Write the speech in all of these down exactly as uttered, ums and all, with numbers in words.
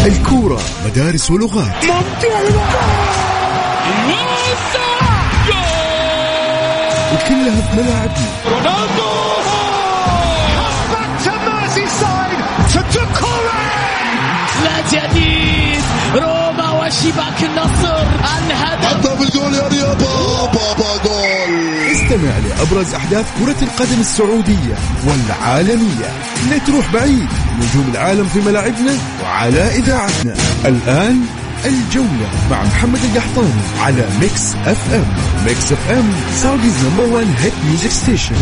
الكورة مدارس ولغات. وكلها في ملاعبنا. رونالدو لا جديد روما وشباك النصر الهدف حتى بالجول يا رياض بابا جول. استمع لأبرز أحداث كرة القدم السعودية والعالمية. لا تروح بعيد، نجوم العالم في ملاعبنا وعلى إذاعتنا. الآن الجولة مع محمد القحطاني على ميكس اف ام. ميكس اف ام سعوديز نمبر وان هيت ميوزك ستيشن.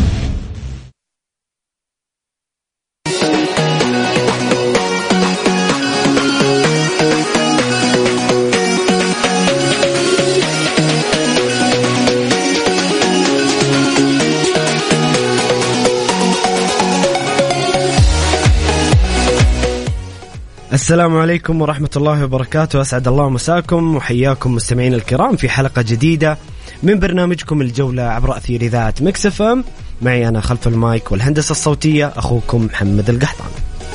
السلام عليكم ورحمة الله وبركاته. أسعد الله مساكم وحياكم مستمعين الكرام في حلقة جديدة من برنامجكم الجولة عبر أثير إذاعة ميكس اف ام. معي أنا خلف المايك والهندسة الصوتية أخوكم محمد القحطاني.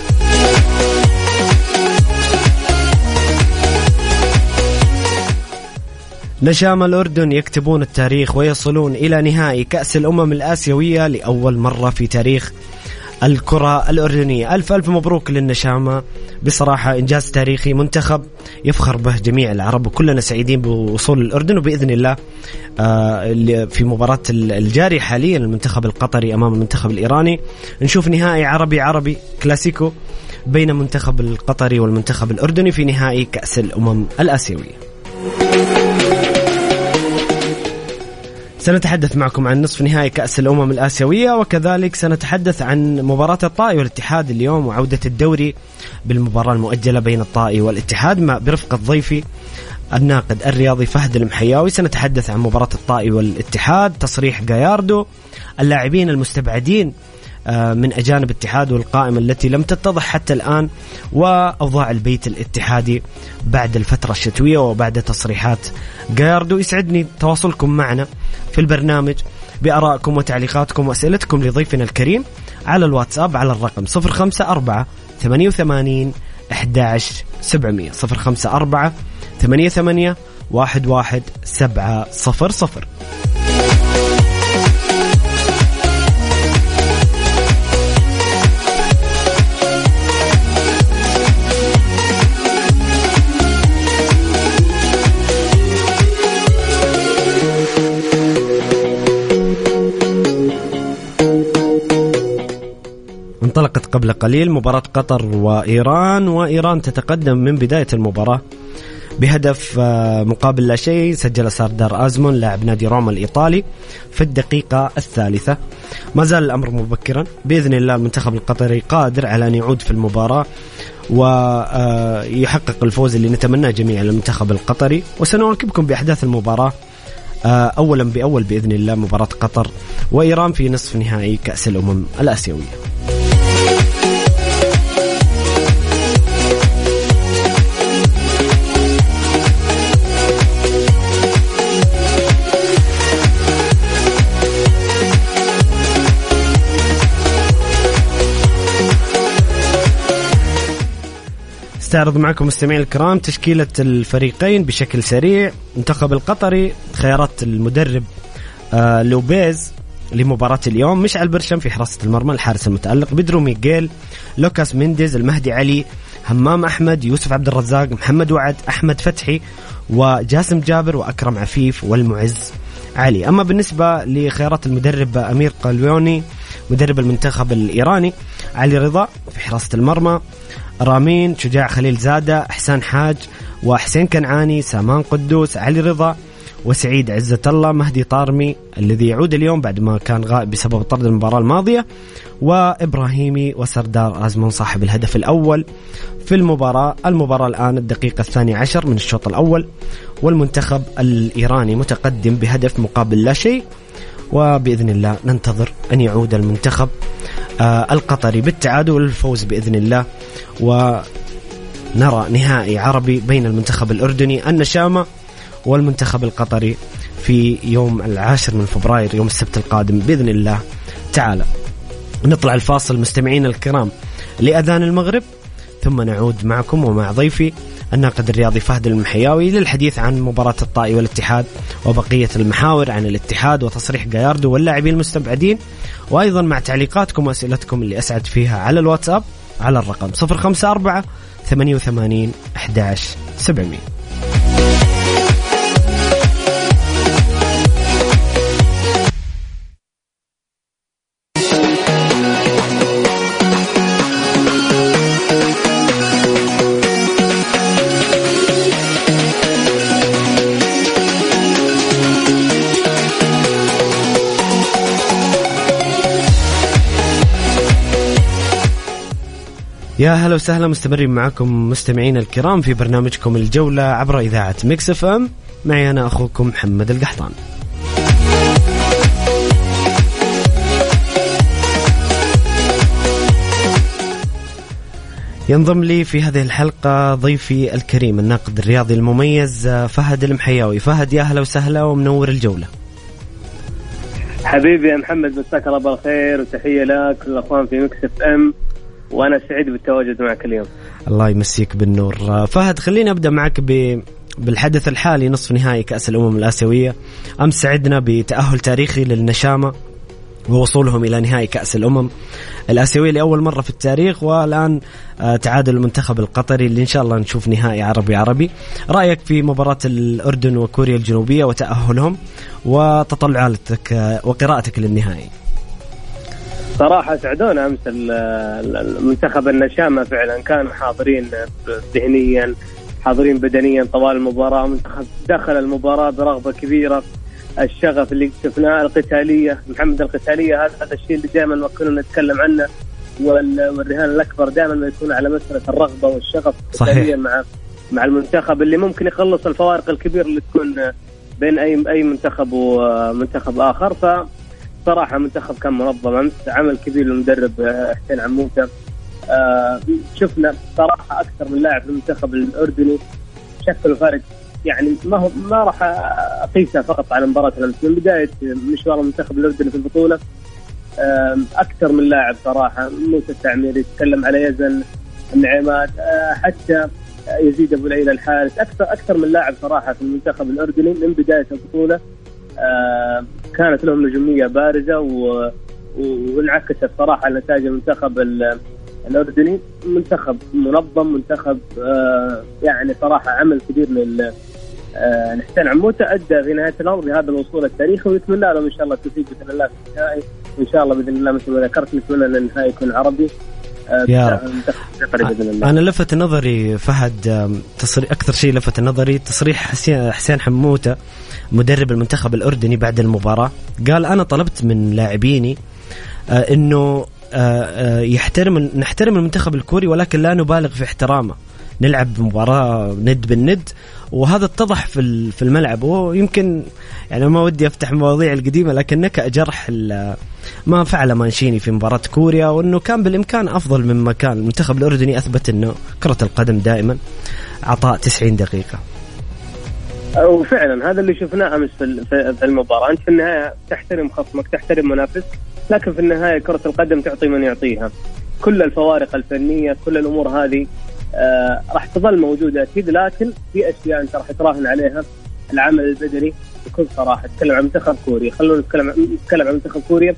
نشام الأردن يكتبون التاريخ ويصلون إلى نهائي كأس الأمم الآسيوية لأول مرة في تاريخ الكرة الأردنية. ألف ألف مبروك للنشامة، بصراحة إنجاز تاريخي، منتخب يفخر به جميع العرب، وكلنا سعيدين بوصول الأردن. وبإذن الله في مباراة الجاري حاليا المنتخب القطري أمام المنتخب الإيراني نشوف نهائي عربي عربي كلاسيكو بين المنتخب القطري والمنتخب الأردني في نهائي كأس الأمم الآسيوية. سنتحدث معكم عن نصف نهائي كأس الأمم الآسيوية، وكذلك سنتحدث عن مباراة الطائي والاتحاد اليوم وعودة الدوري بالمباراة المؤجلة بين الطائي والاتحاد مع برفقة ضيفي الناقد الرياضي فهد المحياوي. سنتحدث عن مباراة الطائي والاتحاد، تصريح جاياردو، اللاعبين المستبعدين من أجانب الاتحاد والقائمة التي لم تتضح حتى الآن، وأوضاع البيت الاتحادي بعد الفترة الشتوية وبعد تصريحات جاياردو. يسعدني تواصلكم معنا في البرنامج بآرائكم وتعليقاتكم وأسئلتكم لضيفنا الكريم على الواتساب على الرقم صفر خمسة أربعة ثمانية وثمانين أحد عشر سبعمية صفر خمسة أربعة ثمانية ثمانية واحد واحد سبعة صفر صفر. انطلقت قبل قليل مباراة قطر وإيران، وإيران تتقدم من بداية المباراة بهدف مقابل لا شيء. سجل ساردار أزمون لاعب نادي روما الإيطالي في الدقيقة الثالثة. ما زال الأمر مبكرا، بإذن الله المنتخب القطري قادر على أن يعود في المباراة ويحقق الفوز اللي نتمناه جميعا للمنتخب القطري. وسنواكبكم بأحداث المباراة أولا بأول بإذن الله، مباراة قطر وإيران في نصف نهائي كأس الأمم الآسيوية. استعرض معكم مستمعين الكرام تشكيلة الفريقين بشكل سريع. المنتخب القطري خيارات المدرب آه لوبيز لمباراة اليوم: مشعل برشم في حراسة المرمى الحارس المتألق، بيدرو ميغيل، لوكاس مينديز، المهدي علي، همام أحمد، يوسف عبد الرزاق، محمد وعد، أحمد فتحي، وجاسم جابر، وأكرم عفيف، والمعز علي. أما بالنسبة لخيارات المدرب أمير قليوني مدرب المنتخب الإيراني: علي رضا في حراسة المرمى، رامين، شجاع خليل زادة، إحسان حاج، وحسين كنعاني، سامان قدوس، علي رضا، وسعيد عزة الله، مهدي طارمي الذي يعود اليوم بعد ما كان غائب بسبب طرد المباراة الماضية، وإبراهيمي، وسردار أزمون صاحب الهدف الأول في المباراة. المباراة الآن الدقيقة الثانية عشر من الشوط الأول، والمنتخب الإيراني متقدم بهدف مقابل لا شيء، وبإذن الله ننتظر أن يعود المنتخب آه القطري بالتعادل والفوز بإذن الله، ونرى نهائي عربي بين المنتخب الأردني النشامة والمنتخب القطري في يوم العاشر من فبراير يوم السبت القادم بإذن الله تعالى. نطلع الفاصل مستمعين الكرام لأذان المغرب، ثم نعود معكم ومع ضيفي الناقد الرياضي فهد المحياوي للحديث عن مباراة الطائي والاتحاد وبقية المحاور عن الاتحاد وتصريح جاياردو واللاعبين المستبعدين، وأيضا مع تعليقاتكم وأسئلتكم اللي أسعد فيها على الواتساب على الرقم صفر خمسة أربعة ثمانية وثمانين أحد عشر سبعمية. يا هلا وسهلا، مستمرين معكم مستمعين الكرام في برنامجكم الجولة عبر إذاعة ميكس اف ام. معي أنا أخوكم محمد القحطان. ينضم لي في هذه الحلقة ضيفي الكريم الناقد الرياضي المميز فهد المحياوي. فهد يا هلا وسهلا ومنور الجولة. حبيبي يا محمد، مساك الله بالخير وتحية لك والأخوان في ميكس اف ام، وأنا سعيد بالتواجد معك اليوم. الله يمسيك بالنور. فهد خليني أبدأ معك ب... بالحدث الحالي، نصف نهائي كأس الأمم الآسيوية. أمس سعدنا بتأهل تاريخي للنشامة ووصولهم إلى نهائي كأس الأمم الآسيوية لأول مرة في التاريخ، والآن تعادل المنتخب القطري اللي إن شاء الله نشوف نهائي عربي عربي. رأيك في مباراة الأردن وكوريا الجنوبية وتأهلهم وتطلعاتك وقراءتك للنهائي؟ صراحة سعدونا أمس المنتخب النشامة، فعلا كانوا حاضرين ذهنيا حاضرين بدنيا طوال المباراة. منتخب دخل المباراة برغبة كبيرة، الشغف اللي شفناه، القتالية محمد القتالية، هذا الشيء اللي دائما كنا نتكلم عنه، والرهان الأكبر دائما يكون على مسألة الرغبة والشغف القتالية مع مع المنتخب اللي ممكن يخلص الفوارق الكبيرة اللي تكون بين أي أي منتخب ومنتخب آخر. ف صراحة منتخب كان منظم أمس، عمل كبير للمدرب حسين عموتة. آه شفنا صراحة أكثر من لاعب في المنتخب الأردني شكلوا فارق، يعني ما هو ما راح أقيسها فقط على مباراة الأمس، من بداية مشوار المنتخب الأردني في البطولة آه أكثر من لاعب صراحة. موسى التعميري يتكلم على يزن النعيمات، آه حتى يزيد أبو العيلة الحارس، أكثر أكثر من لاعب صراحة في المنتخب الأردني من بداية البطولة. آه كانت لهم نجومية بارزة و... وانعكست صراحة نتائج المنتخب الأردني. منتخب منظم، منتخب آه يعني صراحة عمل كبير لل آه حسين عموتة، أدى في نهاية الأمر بهذا الوصول التاريخي، ونتمنى لهم إن شاء الله التوفيق بإذن الله في النهائي، وإن شاء الله بإذن الله مثل ما ذكرت نتمنى أن النهائي يكون عربي. آه يا رب. أنا لفت نظري فهد تصريح، أكثر شيء لفت نظري تصريح حسين حسين عموتة مدرب المنتخب الأردني بعد المباراة. قال أنا طلبت من لاعبيني آه إنه آه آه يحترم نحترم المنتخب الكوري ولكن لا نبالغ في احترامه، نلعب مباراة ند بالند، وهذا اتضح في في الملعب. ويمكن يعني ما ودي أفتح مواضيع القديمة، لكن نكأ جرح ما فعل مانشيني في مباراة كوريا، وأنه كان بالإمكان أفضل مما كان. المنتخب الأردني أثبت أنه كرة القدم دائما عطاء تسعين دقيقة، وفعلا هذا اللي شفناه أمس في المباراة. أنت في النهاية تحترم خصمك، تحترم منافسك، لكن في النهاية كرة القدم تعطي من يعطيها. كل الفوارق الفنية، كل الأمور هذه آه راح تظل موجودة أكيد، لكن في أشياء أنت راح تراهن عليها. العمل البدني بكل صراحة. نتكلم عن منتخب كوريا، خلونا نتكلم نتكلم عن منتخب كوريا.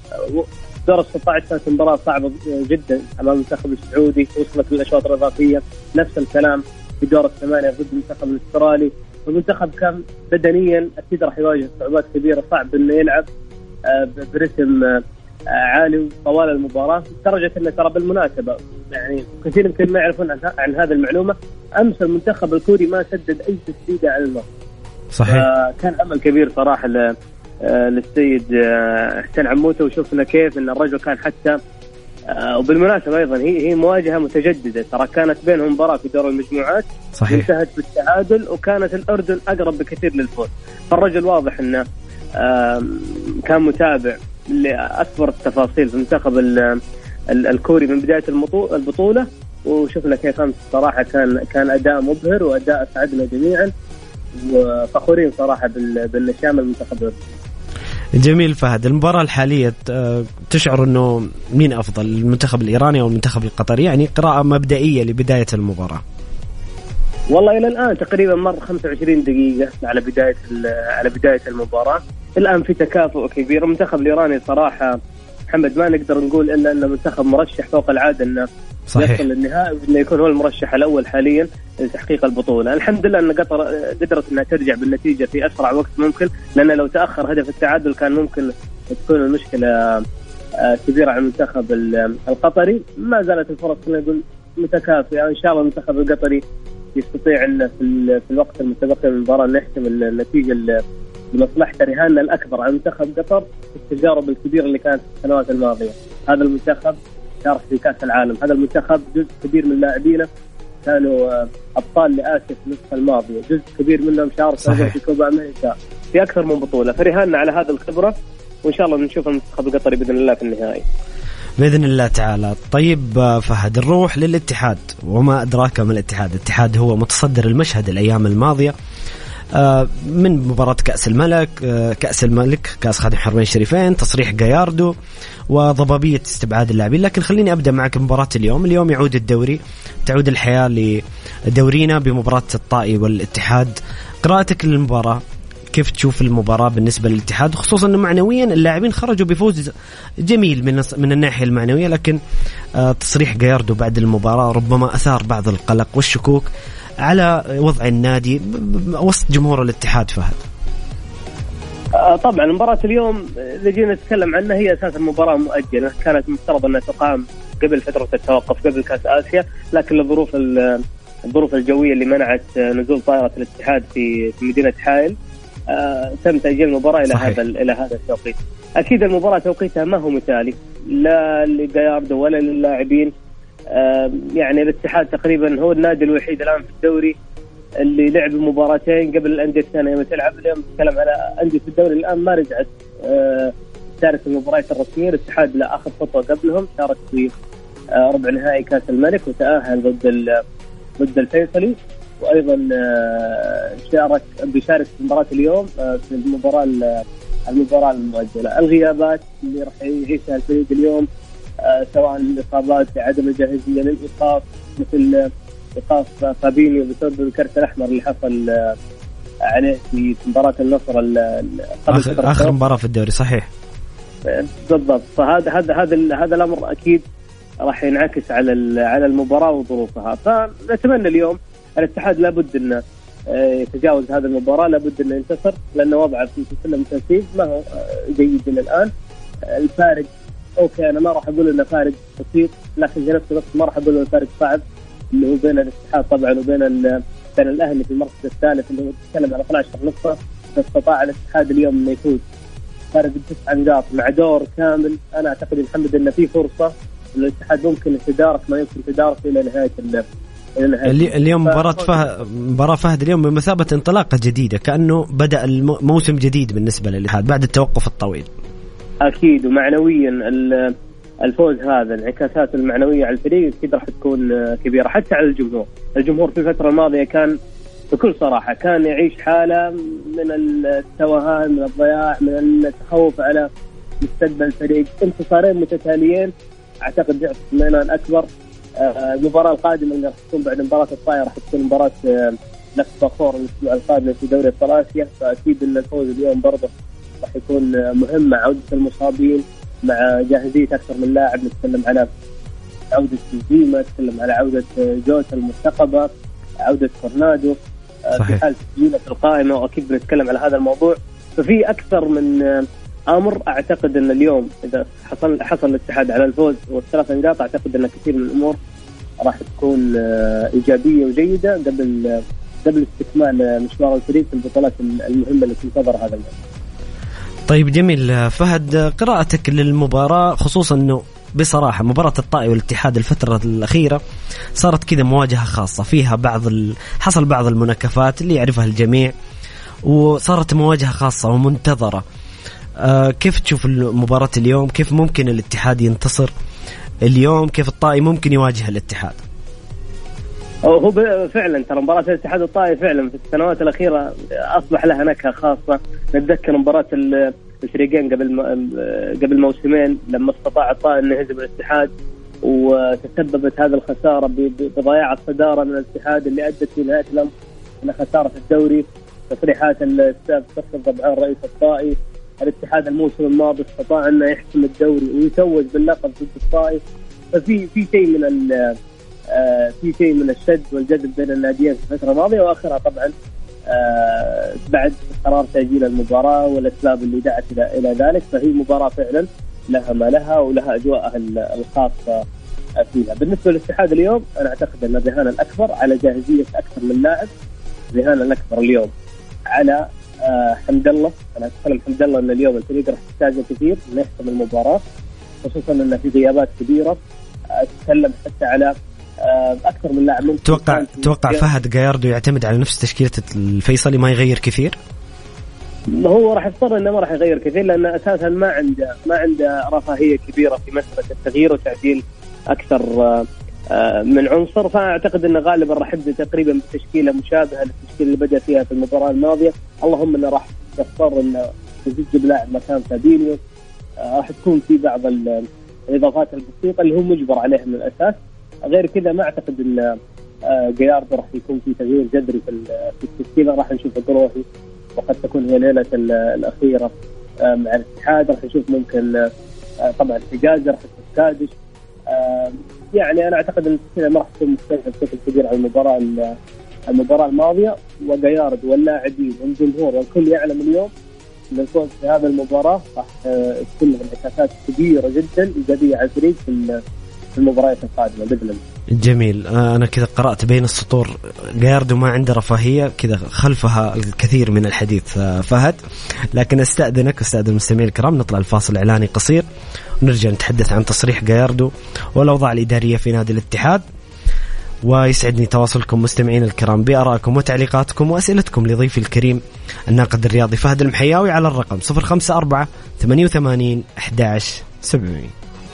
دور الستة عشر كانت مباراة صعبة جدا أمام المنتخب السعودي، وصلت للأشواط الإضافية. نفس الكلام في دور الثمانية ضد المنتخب الأسترالي، والمنتخب كان بدنيا أكيد راح يواجه صعوبات كبيرة، صعب إنه يلعب برتم عالي طوال المباراة. لدرجة إنه ترى بالمناسبة يعني كثير يمكن ما يعرفون عن هذه المعلومة، أمس المنتخب الكوري ما سدد أي تسديدة على المرمى. صحيح. كان أمل كبير صراحة للسيد حسين عموتة، وشوفنا كيف إن الرجل كان حتى وبالمناسبة أيضا هي هي مواجهة متجددة، ترى كانت بينهم مباراة في دور المجموعات. صحيح. انتهت بالتعادل، وكانت الأردن أقرب بكثير للفوز. فالرجل واضح إنه كان متابع لأكبر التفاصيل في المنتخب الكوري من بداية البطولة، وشفنا كيف أمس صراحة كان كان أداء مبهر وأداء أسعدنا جميعا، وفخورين صراحة بالنشامة المنتخب. جميل فهد، المباراة الحالية تشعر أنه مين أفضل، المنتخب الإيراني أو المنتخب القطري؟ يعني قراءة مبدئية لبداية المباراة. والله إلى الآن تقريبا مر خمسة وعشرين دقيقة على بداية على بداية المباراة. الآن في تكافؤ كبير. المنتخب الإيراني صراحة محمد ما نقدر نقول إلا أنه منتخب مرشح فوق العادة أنه يصل للنهائي وإنه يكون هو المرشح الأول حاليا لتحقيق البطولة. الحمد لله أن قطر قدرت أنها ترجع بالنتيجة في أسرع وقت ممكن، لأن لو تأخر هدف التعادل كان ممكن تكون المشكلة كبيرة على المنتخب القطري. ما زالت الفرص نقول متكافئة. إن شاء الله المنتخب القطري يستطيع أن في في الوقت المتبقي من المباراة نحسم النتيجة لمصلحة رهاننا الأكبر على منتخب قطر في التجارب الكبيرة اللي كانت في السنوات الماضية. هذا المنتخب شارك في كأس العالم، هذا المنتخب جزء كبير من لاعبينه كانوا أبطال لآسيا في النسخة الماضية، جزء كبير منهم شارك في كوبا أمريكا في أكثر من بطولة، فرهاننا على هذا الخبرة، وإن شاء الله نشوف المنتخب القطري بإذن الله في النهائي بإذن الله تعالى. طيب فهد، نروح للاتحاد، وما أدراك ما الاتحاد. الاتحاد هو متصدر المشهد الأيام الماضية من مباراة كأس الملك، كأس الملك كأس خادم حرمين الشريفين، تصريح جاياردو وضبابية استبعاد اللاعبين. لكن خليني أبدأ معك مباراة اليوم. اليوم يعود الدوري، تعود الحياة لدورينا بمباراة الطائي والاتحاد. قراءتك للمباراة، كيف تشوف المباراة بالنسبة للاتحاد، خصوصا أنه معنويا اللاعبين خرجوا بفوز جميل من من الناحية المعنوية، لكن تصريح جاياردو بعد المباراة ربما أثار بعض القلق والشكوك على وضع النادي وسط جمهور الاتحاد. فهد، طبعا مباراة اليوم اللي جينا نتكلم عنها هي أساسا مباراة مؤجلة، كانت مفترض أنها تقام قبل فترة التوقف قبل كأس آسيا، لكن الظروف الظروف الجوية اللي منعت نزول طائرة الاتحاد في مدينة حائل آه، تم تأجيل المباراة إلى هذا إلى هذا التوقيت. أكيد المباراة توقيتها ما هو مثالي لا لجاياردو ولا للاعبين. آه، يعني الاتحاد تقريبا هو النادي الوحيد الآن في الدوري اللي لعب مباراتين قبل الأندية الثانية يوم تلعب. اليوم نتكلم على أندية الدوري الآن ما رجعت آه، شارك في المباريات الرسمية. الاتحاد لا أخذ خطوة قبلهم، شارك في آه، ربع نهائي كأس الملك وتأهل ضد ضد الفيصلي، وأيضا شارك بيشارك في مباراة اليوم في المباراة المباراة المؤجلة. الغيابات اللي راح يعيشها الفريق اليوم سواء الإصابات بعدم الجاهزية للإيقاف، مثل إيقاف فابينيو بسبب الكرت الأحمر اللي حصل عليه في مباراة النصر آخر, آخر مباراة في الدوري. صحيح بالضبط. فهذا هذا هذا هذا الأمر أكيد راح ينعكس على على المباراة وظروفها. فنتمنى اليوم الاتحاد لابد انه يتجاوز هذه المباراة، لابد انه ينتصر، لانه وضعه في سلم الترتيب ما هو جيد الى الان. الفارق اوكي، انا ما راح اقول انه فارق بسيط، لكن في نفس الوقت ما راح اقول انه فارق صعب اللي هو بين الاتحاد طبعا وبين بين الاهلي في المركز الثالث اللي هو يتكلم على اثنتي عشرة نقطة. استطاع الاتحاد اليوم انه يفوز فارق تسع نقاط مع دور كامل. انا اعتقد محمد انه في فرصة الاتحاد ممكن يتدارك ما يمكن يتدارك الى نهاية اللعب. اليوم مباراة فهد مباراة فهد اليوم بمثابة انطلاقة جديدة، كأنه بدأ الموسم جديد بالنسبة للاتحاد بعد التوقف الطويل. أكيد، ومعنويا الفوز هذا الانعكاسات المعنوية على الفريق أكيد راح تكون كبيرة حتى على الجمهور. الجمهور في الفترة الماضية كان بكل صراحة كان يعيش حالة من التوهان، من الضياع، من التخوف على مستقبل الفريق. انتصارين متتاليين أعتقد يعطي اطمئنان أكبر. المباراة القادمة اللي راح تكون بعد مباراة الطائرة راح تكون مباراة نفس باخور الأسبوع القادم في دوري الثلاثية، فأكيد أن الفوز اليوم برضه راح يكون مهم مع عودة المصابين، مع جاهزية أكثر من لاعب. نتكلم على عودة زيما، نتكلم على عودة جوتا المرتقبة، عودة كورنادو في حال تسجيله في القائمة، وأكيد بنتكلم على هذا الموضوع. ففي أكثر من أمر أعتقد أن اليوم إذا حصل حصل الاتحاد على الفوز والثلاث نقاط، أعتقد أن كثير من الأمور راح تكون إيجابية وجيدة قبل قبل استكمال مشوار الفريق في البطولات المهمة اللي تنتظر هذا الموسم. طيب جميل فهد، قراءتك للمباراة، خصوصا أنه بصراحة مباراة الطائي والاتحاد الفترة الأخيرة صارت كذا مواجهة خاصة فيها بعض ال... حصل بعض المناكفات اللي يعرفها الجميع، وصارت مواجهة خاصة ومنتظرة. آه كيف تشوف المباراة اليوم؟ كيف ممكن الاتحاد ينتصر اليوم؟ كيف الطائي ممكن يواجه الاتحاد؟ هو فعلا ترى مباراة الاتحاد الطائي فعلا في السنوات الأخيرة أصبح لها نكهة خاصة. نتذكر مباراة الفريقين قبل قبل موسمين لما استطاع الطائي أن يهزم الاتحاد، وتسببت هذه الخسارة بضياع الصدارة من الاتحاد اللي أدت في نهاية الأمر إلى خسارة الدوري. تصريحات الأستاذ فخر ضبعان رئيس الطائي، الاتحاد الموسم الماضي استطاع أنه يحسم الدوري ويتوج باللقب ضد الطائي. ففي في شيء من ال في شيء من الشد والجذب بين الناديين في الفترة الماضية، وآخرها طبعا بعد قرار تأجيل المباراة والأسباب اللي دعت إلى إلى ذلك. فهي مباراة فعلا لها ما لها ولها أجواءها الخاصة فيها. بالنسبة للاتحاد اليوم أنا أعتقد أن الرهان الأكبر على جاهزية أكثر من لاعب. الرهان الأكبر اليوم على حمد الله. أنا أتكلم حمد الله أن اليوم الفريق راح يحتاج كثير إنه يحسم المباراة، خصوصا أن في غيابات كبيرة. أتكلم حتى على أكثر من لاعب. توقع توقع فهد جاياردو يعتمد على نفس تشكيلة الفيصلي ما يغير كثير؟ هو راح يضطر إنه ما راح يغير كثير، لأن أساسا ما عنده ما عنده رفاهية كبيرة في مسألة التغيير وتعديل أكثر من عنصر. فأعتقد أنه غالبا راح يبدأ تقريبا بتشكيلة مشابهة للتشكيلة اللي بدأ فيها في المباراة الماضية. اللهم أنه راح يضطر أنه يجيب لاعب مكان فابينيو. راح تكون في بعض الإضافات البسيطة اللي هو مجبر عليها من الأساس. غير كذا ما أعتقد أن جاياردو راح يكون في تغيير جذري في التشكيلة. راح نشوف القروحي، وقد تكون هي ليلة الأخيرة مع الاتحاد. راح نشوف ممكن طبعا حجازي، راح نشوف كادش. يعني أنا أعتقد أن التشكيلة ما راح تكون مختلفة بشكل كبير عن المباراة المباراة الماضية. وجاياردو واللاعبين والجمهور والكل يعلم اليوم أن الفوز في هذه المباراة راح تكون انعكاسات كبيرة جدا إيجابية على الفريق في المباريات القادمة بإذن الله. جميل. أنا كذا قرأت بين السطور جاياردو ما عنده رفاهية، كذا خلفها الكثير من الحديث فهد. لكن استأذنك واستأذن المستمعين الكرام نطلع الفاصل إعلاني قصير ونرجع نتحدث عن تصريح جاياردو والأوضاع الإدارية في نادي الاتحاد. ويسعدني تواصلكم مستمعين الكرام بآرائكم وتعليقاتكم وأسئلتكم لضيفي الكريم الناقد الرياضي فهد المحياوي على الرقم صفر خمسة أربعة ثمانية وثمانين أحد عشر سبعمية.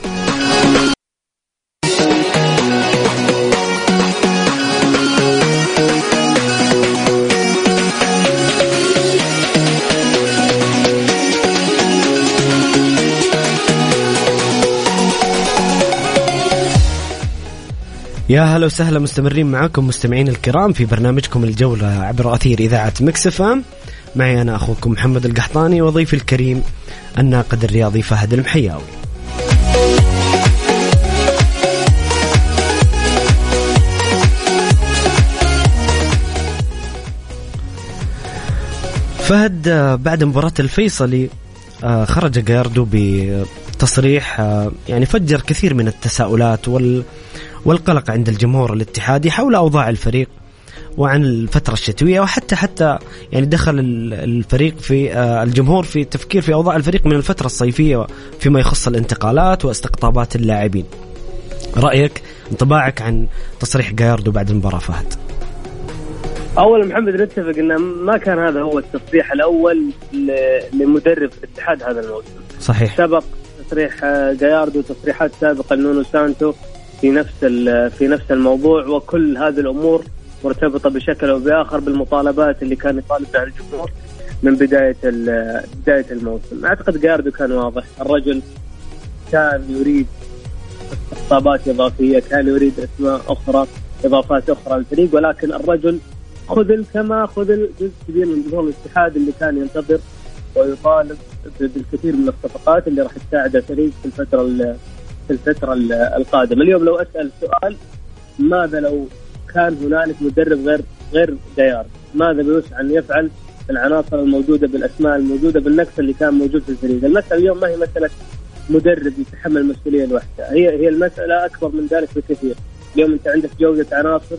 يا هلا وسهلا، مستمرين معكم مستمعين الكرام في برنامجكم الجولة عبر أثير إذاعة ميكس إف إم. معي أنا أخوكم محمد القحطاني وضيفي الكريم الناقد الرياضي فهد المحياوي. فهد، بعد مباراة الفيصلي خرج جاياردو بتصريح يعني فجر كثير من التساؤلات وال والقلق عند الجمهور الاتحادي حول أوضاع الفريق وعن الفترة الشتوية، وحتى حتى يعني دخل الفريق في الجمهور في تفكير في أوضاع الفريق من الفترة الصيفية فيما يخص الانتقالات واستقطابات اللاعبين. رأيك، انطباعك عن تصريح جاياردو بعد المباراة فهد؟ أولا محمد نتفق أن ما كان هذا هو التصريح الأول لمدرب الاتحاد هذا الموسم. صحيح. سبق تصريح جاياردو تصريحات سابقة لنونو سانتو في نفس في نفس الموضوع، وكل هذه الأمور مرتبطة بشكل أو بآخر بالمطالبات اللي كان يطالب بها الجمهور من بداية بداية الموسم. أعتقد جاياردو كان واضح، الرجل كان يريد استقطابات إضافية، كان يريد أسماء أخرى، إضافات أخرى للفريق، ولكن الرجل خذل كما خذل جزء كبير من جمهور الاتحاد اللي كان ينتظر ويطالب بالكثير من الصفقات اللي راح تساعد الفريق في الفترة في الفترة القادمة. اليوم لو أسأل سؤال، ماذا لو كان هنالك مدرب غير غير جاياردو، ماذا بيوسع أن يفعل بالعناصر الموجودة، بالأسماء الموجودة، بالنقص اللي كان موجود في الفريق؟ المسألة اليوم ما هي مسألة مدرب يتحمل مسؤولية لوحده، هي هي المسألة أكبر من ذلك بكثير. اليوم أنت عندك جودة عناصر،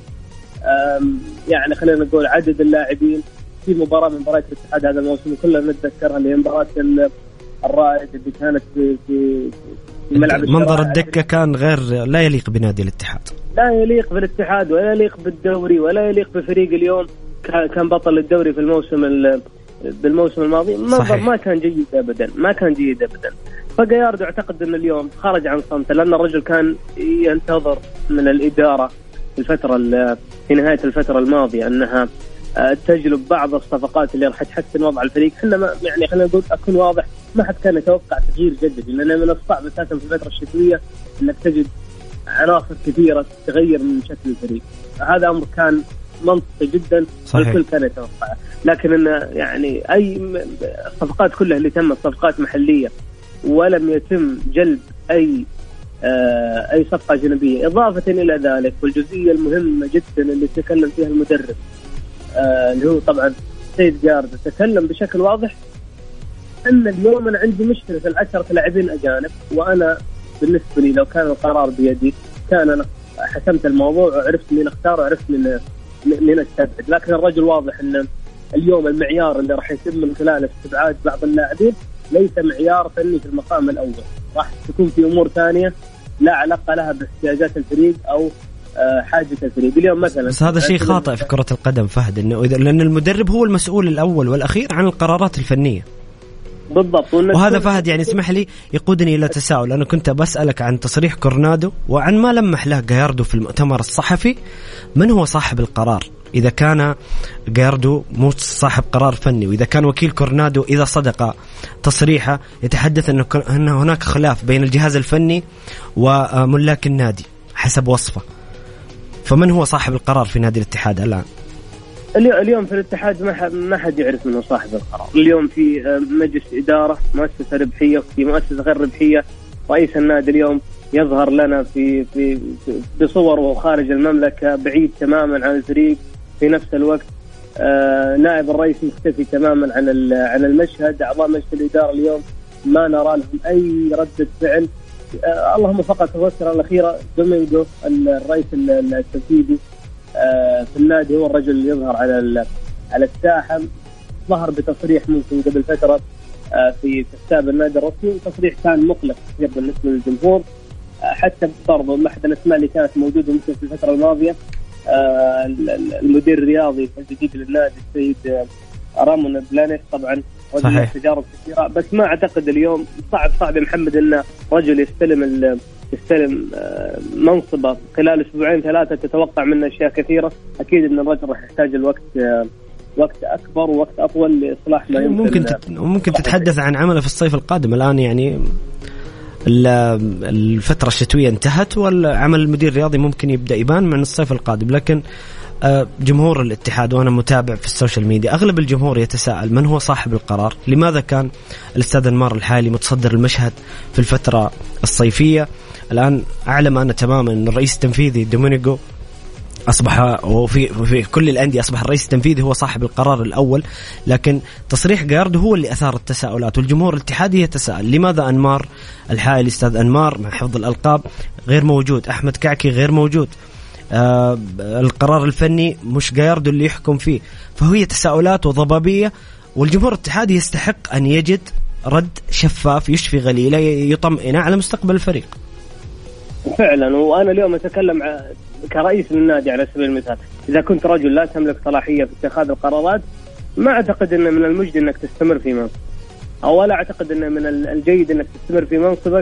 يعني خلينا نقول عدد اللاعبين. في مباراة من مباريات الاتحاد هذا الموسم كلنا نتذكرها اللي هي مباراة الرائد اللي كانت في في ملعب منظر الدكة كان غير لا يليق بنادي الاتحاد، لا يليق بالاتحاد ولا يليق بالدوري ولا يليق بفريق اليوم كان بطل الدوري في الموسم بالموسم الماضي. منظر ما كان جيد أبدا، ما كان جيد أبدا. فجاياردو أعتقد أن اليوم خرج عن صمته، لأن الرجل كان ينتظر من الإدارة الفترة في نهاية الفترة الماضية أنها تجلب بعض الصفقات اللي راح تحسن وضع الفريق. احنا يعني خلينا نقول أكون واضح، ما حد كان يتوقع تغيير جذري، لأن من الصعب أساسا في الفترة الشتوية أنك تجد عناصر كثيرة تغير من شكل الفريق. هذا أمر كان منطقي جدا والكل كان يتوقعه، لكن إن يعني أي الصفقات كلها اللي تمت صفقات محلية ولم يتم جلب أي آه أي صفقة أجنبية. إضافة إلى ذلك والجزئية المهمة جدا اللي تكلم فيها المدرب آه اللي هو طبعا سيد جارد، تكلم بشكل واضح أن اليوم أنا عندي مشكلة في العشرة لاعبين أجانب، وأنا بالنسبة لي لو كان القرار بيدي كان أنا حسمت الموضوع وعرفت مين أختار وعرفت من من استبعد. لكن الرجل واضح أن اليوم المعيار اللي راح يتم من خلاله استبعاد بعض اللاعبين ليس معيار فني في المقام الأول، راح تكون في أمور ثانية لا علاقة لها باحتياجات الفريق أو حاجة الفريق اليوم مثلا. بس هذا شيء خاطئ في كرة القدم فهد، إنه لأن المدرب هو المسؤول الأول والأخير عن القرارات الفنية. بالضبط. وهذا فهد يعني اسمح لي يقودني إلى تساؤل. أنا كنت بسألك عن تصريح كورنادو وعن ما لمح له جاياردو في المؤتمر الصحفي. من هو صاحب القرار؟ إذا كان جاياردو مو صاحب قرار فني، وإذا كان وكيل كورنادو إذا صدق تصريحه يتحدث أنه أن هناك خلاف بين الجهاز الفني وملاك النادي حسب وصفه، فمن هو صاحب القرار في نادي الاتحاد الآن؟ اليوم في الاتحاد ما ما حد يعرف منه صاحب القرار. اليوم في مجلس إدارة، مؤسسة ربحية، في مؤسسة غير ربحية. رئيس النادي اليوم يظهر لنا في في بصور وهو خارج المملكة، بعيد تماما عن الفريق. في نفس الوقت آه نائب الرئيس مختفي تماما عن عن المشهد. أعضاء مجلس الإدارة اليوم ما نرى لهم أي ردة فعل. آه اللهم فقط الفترة الأخيرة دومينغو الرئيس التنفيذي آه في النادي هو الرجل اللي يظهر على على الساحة. ظهر بتصريح ممكن قبل فترة آه في حساب النادي الرسمي، تصريح كان مقلق كثير بالنسبة للجمهور. آه حتى برضو من أحد الأسماء اللي كانت موجودة ممكن في الفترة الماضية آه المدير الرياضي الجديد للنادي السيد آه رامون بلانيك، طبعا رجل تجارب كثيرة. بس ما أعتقد اليوم صعب صعب يا محمد أن رجل يستلم يستلم منصبه خلال أسبوعين ثلاثة تتوقع منه أشياء كثيرة. أكيد أن الرجل راح يحتاج الوقت وقت أكبر ووقت أطول لإصلاح ما يمكن. ممكن تت... ممكن تتحدث عن عمله في الصيف القادم. الآن يعني الفترة الشتوية انتهت والعمل المدير الرياضي ممكن يبدأ يبان من الصيف القادم. لكن جمهور الاتحاد وأنا متابع في السوشيال ميديا أغلب الجمهور يتساءل من هو صاحب القرار. لماذا كان الأستاذ أنمار الحالي متصدر المشهد في الفترة الصيفية؟ الآن أعلم أنا تماما أن الرئيس التنفيذي دومينيغو أصبح، وفي في كل الأندية أصبح الرئيس التنفيذي هو صاحب القرار الأول. لكن تصريح جاياردو هو اللي أثار التساؤلات، والجمهور الاتحادي يتساءل لماذا أنمار الحالي الأستاذ أنمار مع حفظ الألقاب غير موجود، أحمد كعكي غير موجود، آه القرار الفني مش جاياردو اللي يحكم فيه. فهي تساؤلات وضبابية، والجمهور الاتحادي يستحق أن يجد رد شفاف يشفي غليلة يطمئن على مستقبل الفريق فعلا. وأنا اليوم أتكلم كرئيس للنادي على سبيل المثال، إذا كنت رجل لا تملك صلاحية في اتخاذ القرارات ما أعتقد أن من المجد أنك تستمر في منصبك، أو لا أعتقد أن من الجيد أنك تستمر في منصبك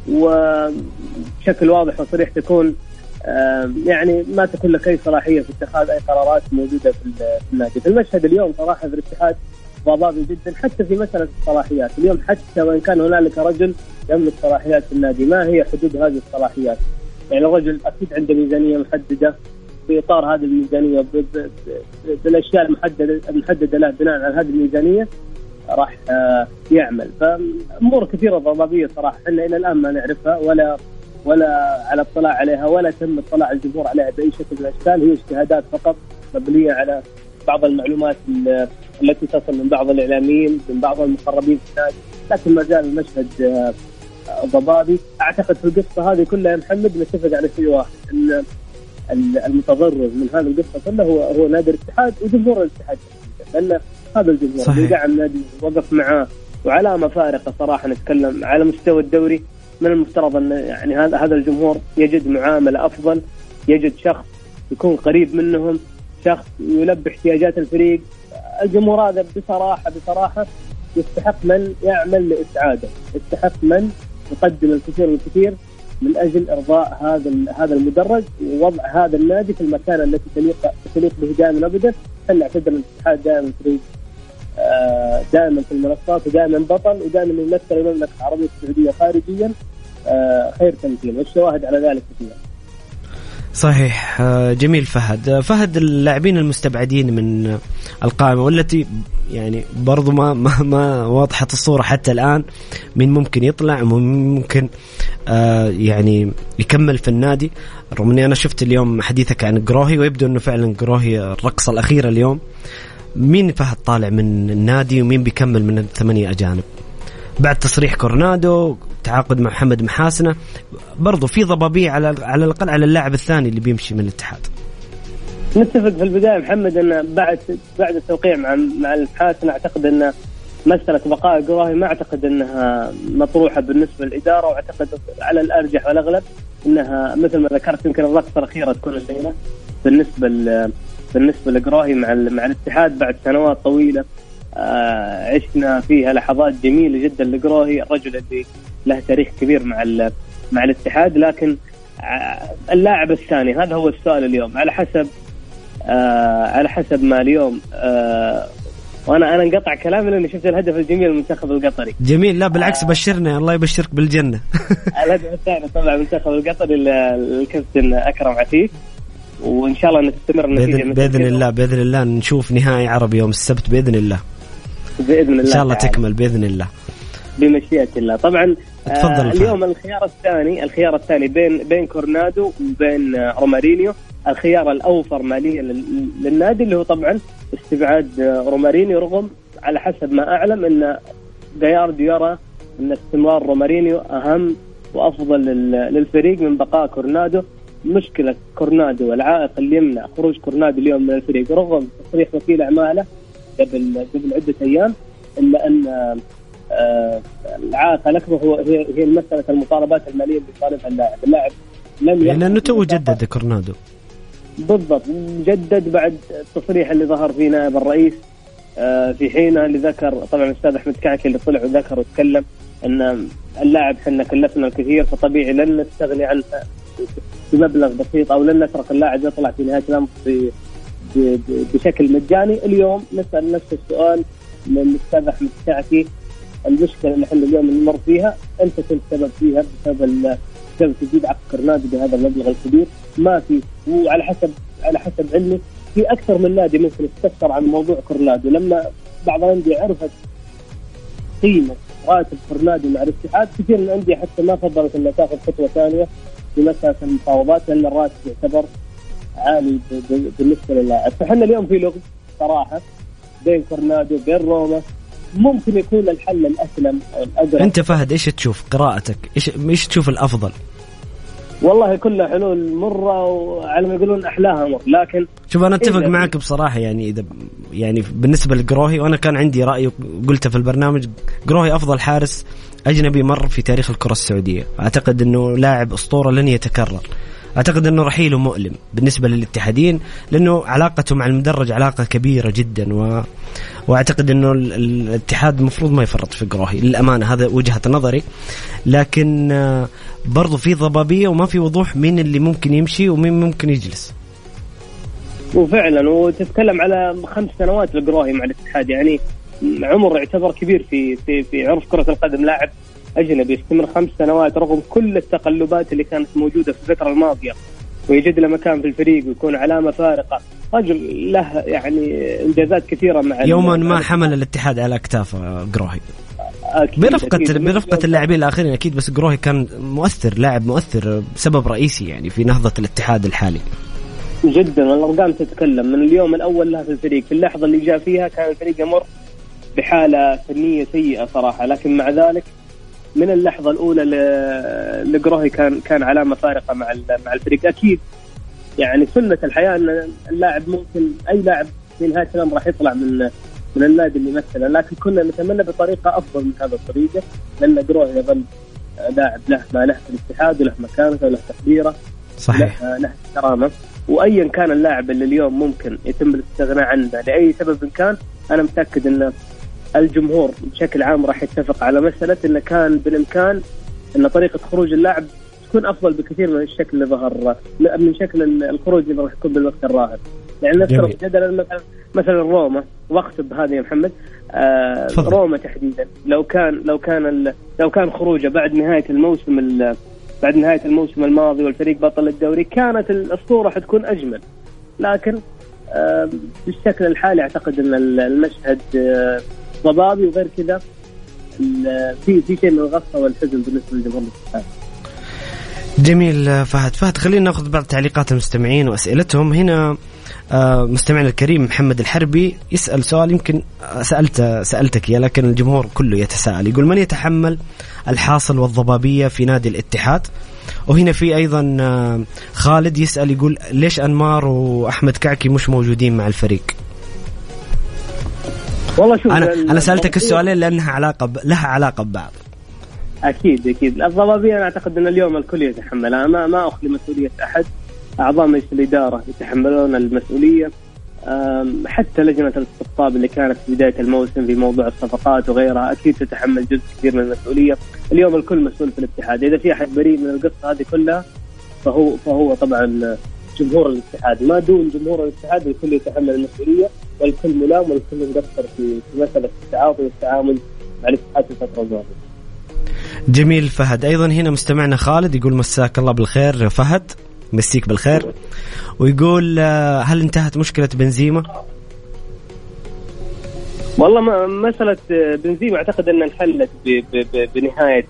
وبشكل واضح وصريح تكون يعني ما تكون لك أي صلاحية في اتخاذ أي قرارات موجودة في النادي. في المشهد اليوم صراحة في الاتحاد ضبابي جدا حتى في مسألة الصلاحيات. اليوم حتى وإن كان هنالك رجل يملك صلاحيات في النادي، ما هي حدود هذه الصلاحيات؟ يعني الرجل أكيد عنده ميزانية محددة، في إطار هذه الميزانية بالأشياء المحددة المحددة له بناء على هذه الميزانية راح يعمل. فأمور كثيرة ضبابية صراحة إحنا إلى الآن ما نعرفها ولا ولا على اطلاع عليها ولا تم اطلاع الجمهور عليها بأي شكل من الأشكال. هي اجتهادات فقط مبنية على بعض المعلومات التي تصل من بعض الإعلاميين من بعض المقربين في النادي، لكن ما زال المشهد ضبابي. أعتقد في القصة هذه كلها يا محمد نتفق على شيء واحد، أن المتضرر من هذه القصة كلها هو هو نادي الاتحاد وجمهور الاتحاد، لأن هذا الجمهور اللي دعم النادي وقف معاه وعلامة فارقة صراحة. نتكلم على مستوى الدوري، من المفترض أن يعني هذا هذا الجمهور يجد معاملة أفضل، يجد شخص يكون قريب منهم، شخص يلبي احتياجات الفريق. الجمهور هذا بصراحة بصراحة يستحق من يعمل لإسعاده، يستحق من يقدم الكثير والكثير من أجل إرضاء هذا هذا المدرج ووضع هذا النادي في المكان التي تليق تليق به دائما أبدا. خلي اعتبر الاتحاد دائما فريق دائما في المنصات ودائما بطل ودائما يمثل المملكة العربية السعودية خارجيا خير تمثيل، والشواهد على ذلك كثيرة. صحيح. جميل. فهد فهد اللاعبين المستبعدين من القائمة والتي يعني برضو ما ما, ما وضحت الصورة حتى الآن، من ممكن يطلع ممكن آه يعني يكمل في النادي، رغم اني انا شفت اليوم حديثك عن قروهي ويبدو انه فعلا قروهي الرقصة الأخيرة اليوم. مين فهد طالع من النادي ومين بيكمل من الثمانية أجانب بعد تصريح كورنادو تعاقد مع محمد محاسنة؟ برضو في ضبابية على على الأقل على اللاعب الثاني اللي بيمشي من الاتحاد. نتفق في البداية محمد أن بعد بعد التوقيع مع مع المحاسنة أعتقد أن مسألة بقاء قروهي ما أعتقد أنها مطروحة بالنسبة للإدارة، وأعتقد على الأرجح والأغلب أنها مثل ما ذكرت يمكن الرقصة الأخيرة تكون الليلة بالنسبة ل بالنسبة لقروهي مع مع الاتحاد بعد سنوات طويلة آه عشنا فيها لحظات جميلة جدا لقروهي، الرجل اللي له تاريخ كبير مع مع الاتحاد. لكن آه اللاعب الثاني هذا هو السؤال اليوم، على حسب آه على حسب ما اليوم آه وانا انا انقطع كلامي لاني شفت الهدف الجميل المنتخب القطري. جميل. لا بالعكس، بشرنا الله يبشرك بالجنة. الهدف الثاني طبعا المنتخب القطري الكابتن أكرم عفيف، وإن شاء الله نستمر النتيجة بإذن, بإذن الله بإذن الله نشوف نهائي عربي يوم السبت بإذن الله بإذن الله إن شاء الله تكمل بإذن الله بمشيئة الله. طبعا آه اليوم الخيار الثاني الخيار الثاني بين بين كورنادو وبين آه رومارينيو. الخيار الأوفر ماليا للنادي اللي هو طبعا استبعاد آه رومارينيو، رغم على حسب ما أعلم أن جاياردو يرى أن استمرار رومارينيو أهم وأفضل للفريق من بقاء كورنادو. مشكلة كورنادو والعائق اللي يمنع خروج كورنادو اليوم من الفريق رغم تصريح وكيل أعماله قبل قبل عدة أيام، إلا أن آه العائق الأكبر هو هي هي مسألة المطالبات المالية اللي طالبها اللاعب. اللاعب لم يعني لأنه تو جدد كورنادو بالضبط، جدد بعد التصريح اللي ظهر فيه نائب الرئيس آه في حينه اللي ذكر طبعا الأستاذ أحمد كعكي اللي طلع وذكر وتكلم أن اللاعب حنا كلفنا الكثير فطبيعي لن نستغني عنه بمبلغ بسيط أو لن نترك اللاعب يطلع في نهاية الأمر بشكل مجاني. اليوم نسأل نفس السؤال للأستاذ أحمد كعكي، المشكلة اللي احنا اليوم نمر فيها أنت كنت سبب فيها بسبب بسبب تجديد عقد كورنادو بهذا المبلغ الكبير. ما في، وعلى حسب على حسب علمي في أكثر من نادي ممكن استفسر عن موضوع كورنادو. لما بعض الأندية عرفت قيمة راتب كورنادو مع الاتحاد، كثير من الأندية حتى ما فضلت أن تأخذ خطوة ثانية في مسألة المفاوضات لأن الراتب يعتبر عالي بالنسبة للاعب. فحنا اليوم في لغز صراحة بين كورنادو بين روما، ممكن يكون الحل الأسلم الأقرب. أنت فهد إيش تشوف قراءتك؟ إيش إيش تشوف الأفضل؟ والله كلها حلول مرة وعلى ما يقولون أحلاها مر، لكن شوف أنا أتفق معك بصراحة. يعني إذا يعني بالنسبة لقروهي، وأنا كان عندي رأي قلته في البرنامج، قروهي أفضل حارس أجنبي مر في تاريخ الكرة السعودية. أعتقد أنه لاعب أسطورة لن يتكرر. أعتقد أنه رحيله مؤلم بالنسبة للاتحادين لأنه علاقته مع المدرج علاقة كبيرة جدا، و... وأعتقد أنه الاتحاد مفروض ما يفرط في قروهي للأمانة، هذا وجهة نظري. لكن برضو في ضبابية وما في وضوح مين اللي ممكن يمشي ومين ممكن يجلس. وفعلا وتتكلم على خمس سنوات لقروهي مع الاتحاد، يعني عمر يعتبر كبير في في في عرف كرة القدم. لاعب أجنبي يستمر خمس سنوات رغم كل التقلبات اللي كانت موجودة في الفترة الماضية، ويجد له مكان في الفريق ويكون علامة فارقة. رجل له يعني إنجازات كثيرة مع يوما ما حمل الاتحاد على أكتافه قروهي برفقة برفقة اللاعبين الآخرين أكيد، بس قروهي كان مؤثر، لاعب مؤثر بسبب رئيسي يعني في نهضة الاتحاد الحالي جدا. والأرقام تتكلم من اليوم الأول له في الفريق، في اللحظة اللي جاء فيها كان الفريق يمر بحالة فنية سيئة صراحة، لكن مع ذلك من اللحظة الأولى لقروهي كان كان علامة فارقة مع مع الفريق. أكيد يعني سنة الحياة أن اللاعب ممكن أي لاعب في نهاية الأمر راح يطلع من من النادي اللي مثله، لكن كنا نتمنى بطريقة أفضل من هذا الطريقة، لأن قروهي يظل لاعب له ما له في الاتحاد وله مكانته وله تقديره صحيح، له, له كرامة. وأيا كان اللاعب اللي اليوم ممكن يتم الاستغناء عنه لأي سبب كان، أنا متأكد أن الجمهور بشكل عام راح يتفق على مسألة أن كان بالإمكان أن طريقة خروج اللاعب تكون أفضل بكثير من الشكل اللي ظهر من شكل الخروج اللي راح يكون بالوقت الراهن. يعني نفترض جدلا مثلا مثلا روما واقصد بهذه يا محمد، آه روما تحديدا لو كان لو كان لو كان خروجه بعد نهاية الموسم بعد نهاية الموسم الماضي والفريق بطل الدوري كانت الأسطورة حتكون أجمل، لكن آه بالشكل الحالي أعتقد أن المشهد آه ضبابي، وغير كذا في في شيء من الغصة والحزن بالنسبة للجمهور الاتحاد. جميل فهد. فهد خلينا ناخذ بعض تعليقات المستمعين وأسئلتهم. هنا مستمعنا الكريم محمد الحربي يسأل سؤال يمكن سألت سألتك يا لكن الجمهور كله يتساءل، يقول من يتحمل الحاصل والضبابية في نادي الاتحاد؟ وهنا في أيضا خالد يسأل يقول ليش أنمار وأحمد كعكي مش موجودين مع الفريق؟ والله شوف أنا أنا سألتك السؤالين لأنها علاقة ب... لها علاقة ببعض. أكيد أكيد الضبابية أنا أعتقد أن اليوم الكل يتحملها، ما ما أخلي مسؤولية أحد، أعضاء مجلس الإدارة يتحملون المسؤولية، حتى لجنة الاستقطاب اللي كانت في بداية الموسم في موضوع الصفقات وغيرها أكيد تتحمل جزء كبير من المسؤولية. اليوم الكل مسؤول في الاتحاد، إذا في أحد بريء من القصة هذه كلها فهو فهو طبعا جمهور الاتحاد، ما دون جمهور الاتحاد الكل يتحمل المسؤولية والكل ملام والكل مقصر في مسألة التعاطي والتعامل مع الاتحاد في الفترة الماضية. جميل فهد. أيضا هنا مستمعنا خالد يقول مساك الله بالخير فهد، مسيك بالخير، ويقول هل انتهت مشكلة بنزيما؟ والله ما مسألة بنزيما أعتقد أنها انحلت بنهاية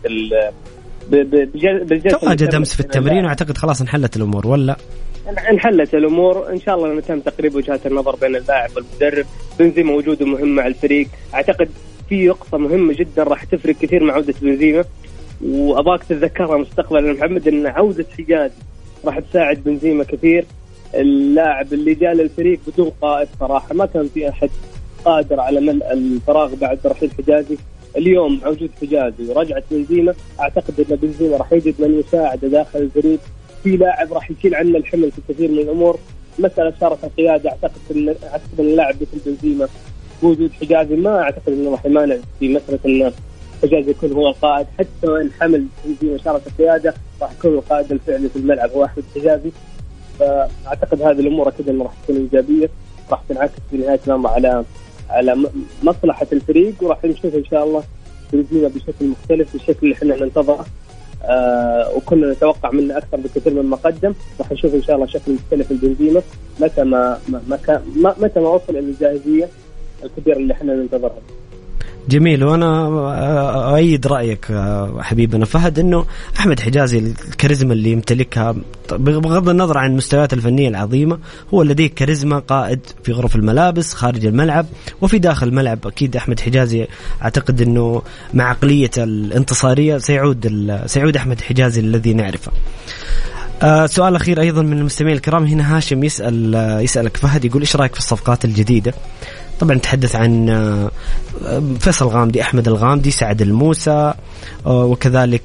الجلسة. تواجد أمس في التمرين وأعتقد خلاص انحلت الأمور ولا؟ انحلت الأمور إن شاء الله، نتم تقريب وجهات النظر بين اللاعب والمدرب. بنزيما وجوده مهم مع الفريق، أعتقد في نقطة مهمة جدا راح تفرق كثير مع عودة بنزيما وأباك تتذكرها مستقبلا محمد، أن عودة حجازي راح تساعد بنزيما كثير. اللاعب اللي جاء للفريق بدون قائد صراحة، ما كان في أحد قادر على ملء الفراغ بعد رحيل حجازي. اليوم وجود حجازي ورجعت بنزيما أعتقد أن بنزيما راح يجد من يساعد داخل الفريق، في لاعب راح يشيل عنه الحمل في كثير من الأمور. مسألة شارة القيادة أعتقد أن أعتقد أن اللاعب مثل بنزيما وجود حجازي ما أعتقد أنه راح يمانع في مسألة أن حجازي يكون هو القائد، حتى وإن حمل بنزيما شارة القيادة راح يكون القائد الفعلي في الملعب هو أحمد حجازي. فأعتقد هذه الأمور كذا إنه راح تكون إيجابية، راح تنعكس في نهاية الأمر على على مصلحة الفريق، وراح نشوف إن شاء الله بنزيما بشكل مختلف بالشكل اللي إحنا ننتظره آه وكنا نتوقع منه أكثر بكثير مما قدم. راح نشوف إن شاء الله شكل مختلف لبنزيما متى ما ما متى ما وصل إلى الجاهزية الكبيرة اللي إحنا ننتظرها. جميل. وأنا أؤيد رأيك حبيبنا فهد أنه أحمد حجازي الكاريزما اللي يمتلكها بغض النظر عن المستويات الفنية العظيمة، هو لديه كاريزما قائد في غرف الملابس خارج الملعب وفي داخل الملعب. أكيد أحمد حجازي أعتقد أنه مع عقلية الانتصارية سيعود سيعود أحمد حجازي الذي نعرفه. آه سؤال أخير أيضا من المستمعين الكرام. هنا هاشم يسأل يسألك فهد، يقول إيش رأيك في الصفقات الجديدة؟ طبعا نتحدث عن فيصل غامدي، أحمد الغامدي، سعد الموسى، وكذلك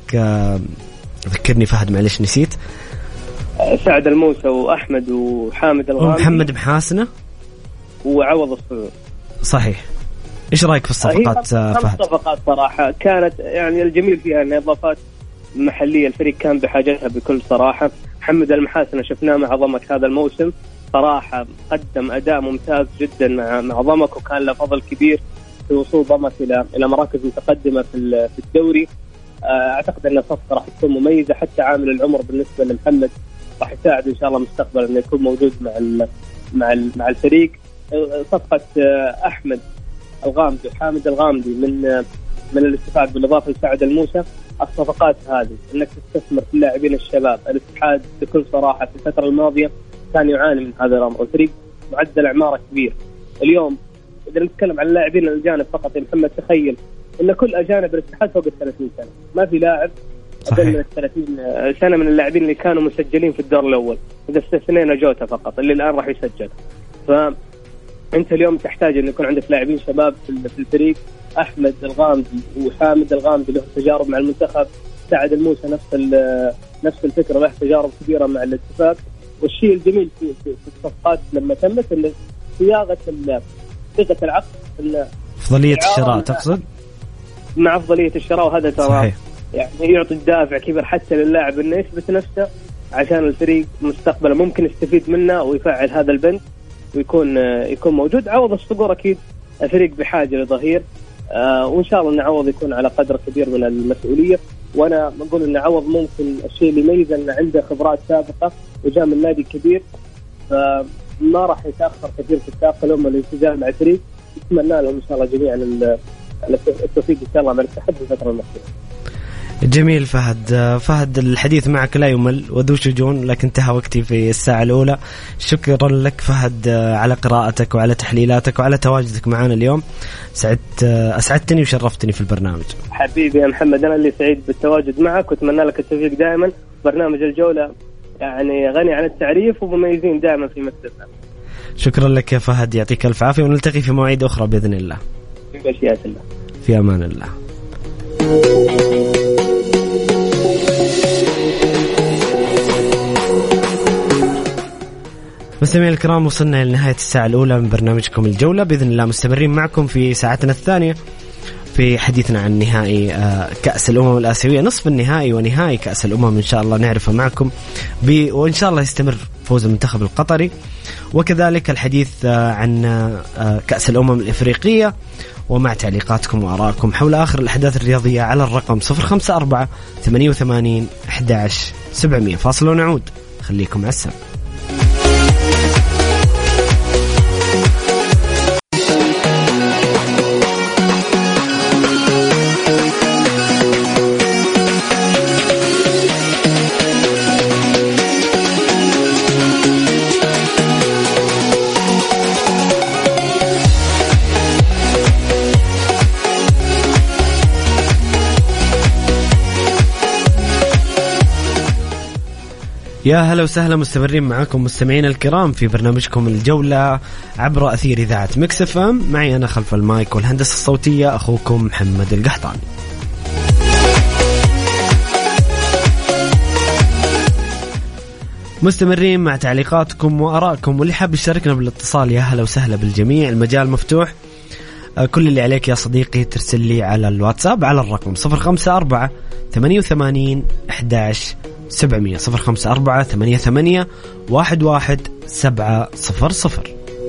ذكرني فهد معلش نسيت، سعد الموسى وأحمد وحامد الغامدي ومحمد محاسنة وعوض الصغير. صحيح. إيش رأيك في الصفقات فهد؟ الصفقات صراحة كانت يعني الجميل فيها أنها إضافات محلية الفريق كان بحاجتها بكل صراحة. محمد المحاسنة شفناه مع ضمك هذا الموسم صراحة قدم أداء ممتاز جدا مع مع ضمك، وكان له فضل كبير في وصول ضمك إلى إلى مراكز متقدمة في في الدوري. أعتقد أن الصفقة راح تكون مميزة، حتى عامل العمر بالنسبة لمحمد راح يساعد إن شاء الله مستقبلا إنه يكون موجود مع ال مع ال مع الفريق. صفقة أحمد الغامدي وحامد الغامدي من من الاستفادة بالإضافة لسعد الموسى. الصفقات هذه إنك تستثمر في اللاعبين الشباب. الاتحاد بكل صراحة في الفترة الماضية كان يعاني من هذا الأمر، الفريق معدل أعماره كبير. اليوم إذا نتكلم عن اللاعبين الأجانب فقط يا محمد، تخيل إن كل أجانب الاتحاد فوق الثلاثين سنة، ما في لاعب أقل من الثلاثين سنة من اللاعبين اللي كانوا مسجلين في الدور الأول، إذا استثنينا جوتا فقط اللي الآن راح يسجل. فأنت اليوم تحتاج أن يكون عندك لاعبين شباب في الفريق. أحمد الغامدي وحامد الغامدي له تجارب مع المنتخب، سعد الموسى نفس نفس الفكرة، له تجارب كبيرة مع الاتفاق. والشيء الجميل في في الصفقات لما تمت ان صياغه صيغه العقد، افضليه الشراء تقصد؟ مع افضليه الشراء، وهذا ترى يعني يعطي الدافع كبير حتى للاعب انه يثبت نفسه عشان الفريق مستقبلا ممكن يستفيد منه ويفعل هذا البند ويكون يكون موجود. عوض الصقور اكيد الفريق بحاجة لظهير، آه وإن شاء الله إن عوض يكون على قدر كبير من المسؤولية. وأنا بقول إن عوض ممكن الشيء اللي يميزه إن عنده خبرات سابقة وجاء من نادي كبير، فما راح يتأخر كثير في التأقلم والالتزام مع الفريق. نتمنى لهم إن شاء الله جميعا التوفيق إن شاء الله مع الاتحاد في الفترة المقبلة. جميل فهد. فهد الحديث معك لا يمل وذو شجون، لكن انتهى وقتي في الساعة الأولى. شكرا لك فهد على قراءتك وعلى تحليلاتك وعلى تواجدك معنا اليوم. سعدت أسعدتني وشرفتني في البرنامج. حبيبي يا محمد، أنا اللي سعيد بالتواجد معك وأتمنى لك التوفيق دائما. برنامج الجولة يعني غني عن التعريف ومميزين دائما في مكتبنا. شكرا لك يا فهد، يعطيك الف عافية، ونلتقي في مواعيد أخرى بإذن الله. في أشياء الله. في أمان الله. مستمعينا الكرام، وصلنا إلى نهاية الساعة الأولى من برنامجكم الجولة. بإذن الله مستمرين معكم في ساعتنا الثانية في حديثنا عن نهائي كأس الأمم الآسيوية، نصف النهائي ونهائي كأس الأمم إن شاء الله نعرفها معكم، وإن شاء الله يستمر فوز المنتخب القطري، وكذلك الحديث عن كأس الأمم الإفريقية، ومع تعليقاتكم وآرائكم حول آخر الأحداث الرياضية على الرقم صفر خمسة أربعة ثمانية وثمانين أحد عشر سبعمية. فاصل ونعود، خليكم على السلامة. يا هلا وسهلا، مستمرين معكم مستمعين الكرام في برنامجكم الجولة عبر أثير إذاعة ميكس اف ام. معي أنا خلف المايك والهندسة الصوتية أخوكم محمد القحطاني. مستمرين مع تعليقاتكم وآرائكم، واللي حاب يشاركنا بالاتصال يا هلا وسهلا بالجميع، المجال مفتوح. كل اللي عليك يا صديقي ترسل لي على الواتساب على الرقم صفر خمسة أربعة ثمانية وثمانين أحد عشر سبعمية صفر خمسة أربعة ثمانية ثمانية واحد واحد سبعة صفر صفر.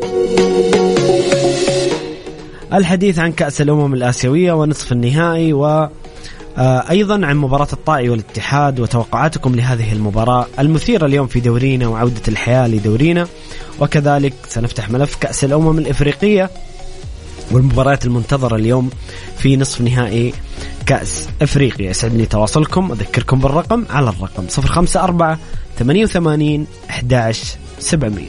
الحديث عن كأس الأمم الآسيوية ونصف النهائي، وأيضا عن مباراة الطائي والاتحاد وتوقعاتكم لهذه المباراة المثيرة اليوم في دورينا وعودة الحياة لدورينا، وكذلك سنفتح ملف كأس الأمم الإفريقية والمباريات المنتظرة اليوم في نصف نهائي كأس أفريقيا. يسعدني تواصلكم، أذكركم بالرقم على الرقم صفر خمسة أربعة ثمانية وثمانين أحد عشر سبعمية.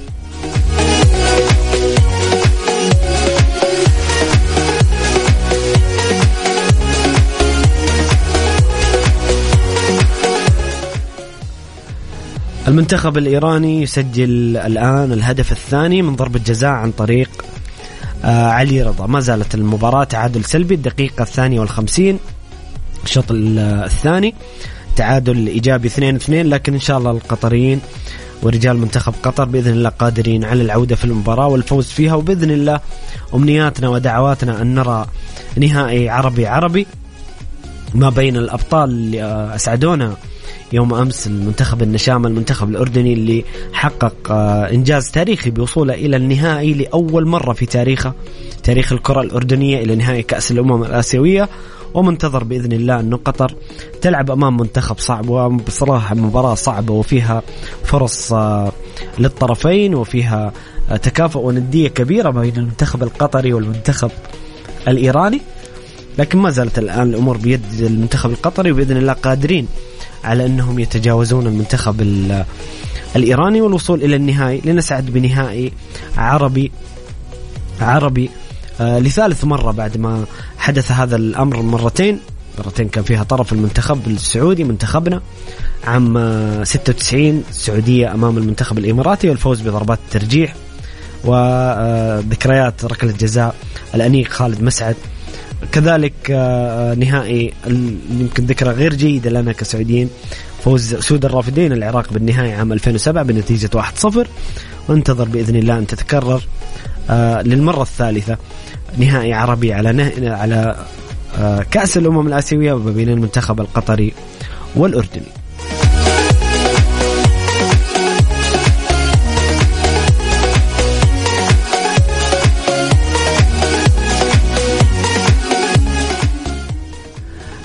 المنتخب الإيراني يسجل الآن الهدف الثاني من ضربة جزاء عن طريق آه علي رضا. ما زالت المباراة تعادل سلبي، الدقيقة الثانية والخمسين الشوط الثاني تعادل إيجابي اثنين اثنين، لكن إن شاء الله القطريين ورجال منتخب قطر بإذن الله قادرين على العودة في المباراة والفوز فيها، وبإذن الله أمنياتنا ودعواتنا أن نرى نهائي عربي عربي ما بين الأبطال اللي أسعدونا يوم أمس، المنتخب النشامة المنتخب الأردني اللي حقق إنجاز تاريخي بوصوله إلى النهائي لأول مرة في تاريخه، تاريخ الكرة الأردنية، إلى نهائي كأس الأمم الآسيوية. ومنتظر بإذن الله أن قطر تلعب أمام منتخب صعب، وبصراحة مباراة صعبة وفيها فرص للطرفين وفيها تكافؤ وندية كبيرة بين المنتخب القطري والمنتخب الإيراني، لكن ما زالت الآن الأمور بيد المنتخب القطري، وبإذن الله قادرين على أنهم يتجاوزون المنتخب الإيراني والوصول إلى النهائي، لنسعد بنهائي عربي عربي آه لثالث مرة بعد ما حدث هذا الأمر مرتين مرتين كان فيها طرف المنتخب السعودي منتخبنا عام ستة وتسعين السعودية أمام المنتخب الإماراتي والفوز بضربات الترجيح، وذكريات ركلة جزاء الأنيق خالد مسعد. كذلك نهائي يمكن ذكرى غير جيدة لنا كسعوديين، فوز سود الرافدين العراق بالنهائي عام ألفين وسبعة بنتيجة واحد صفر، وانتظر بإذن الله أن تتكرر للمرة الثالثة نهائي عربي على على كأس الأمم الآسيوية بين المنتخب القطري والأردني.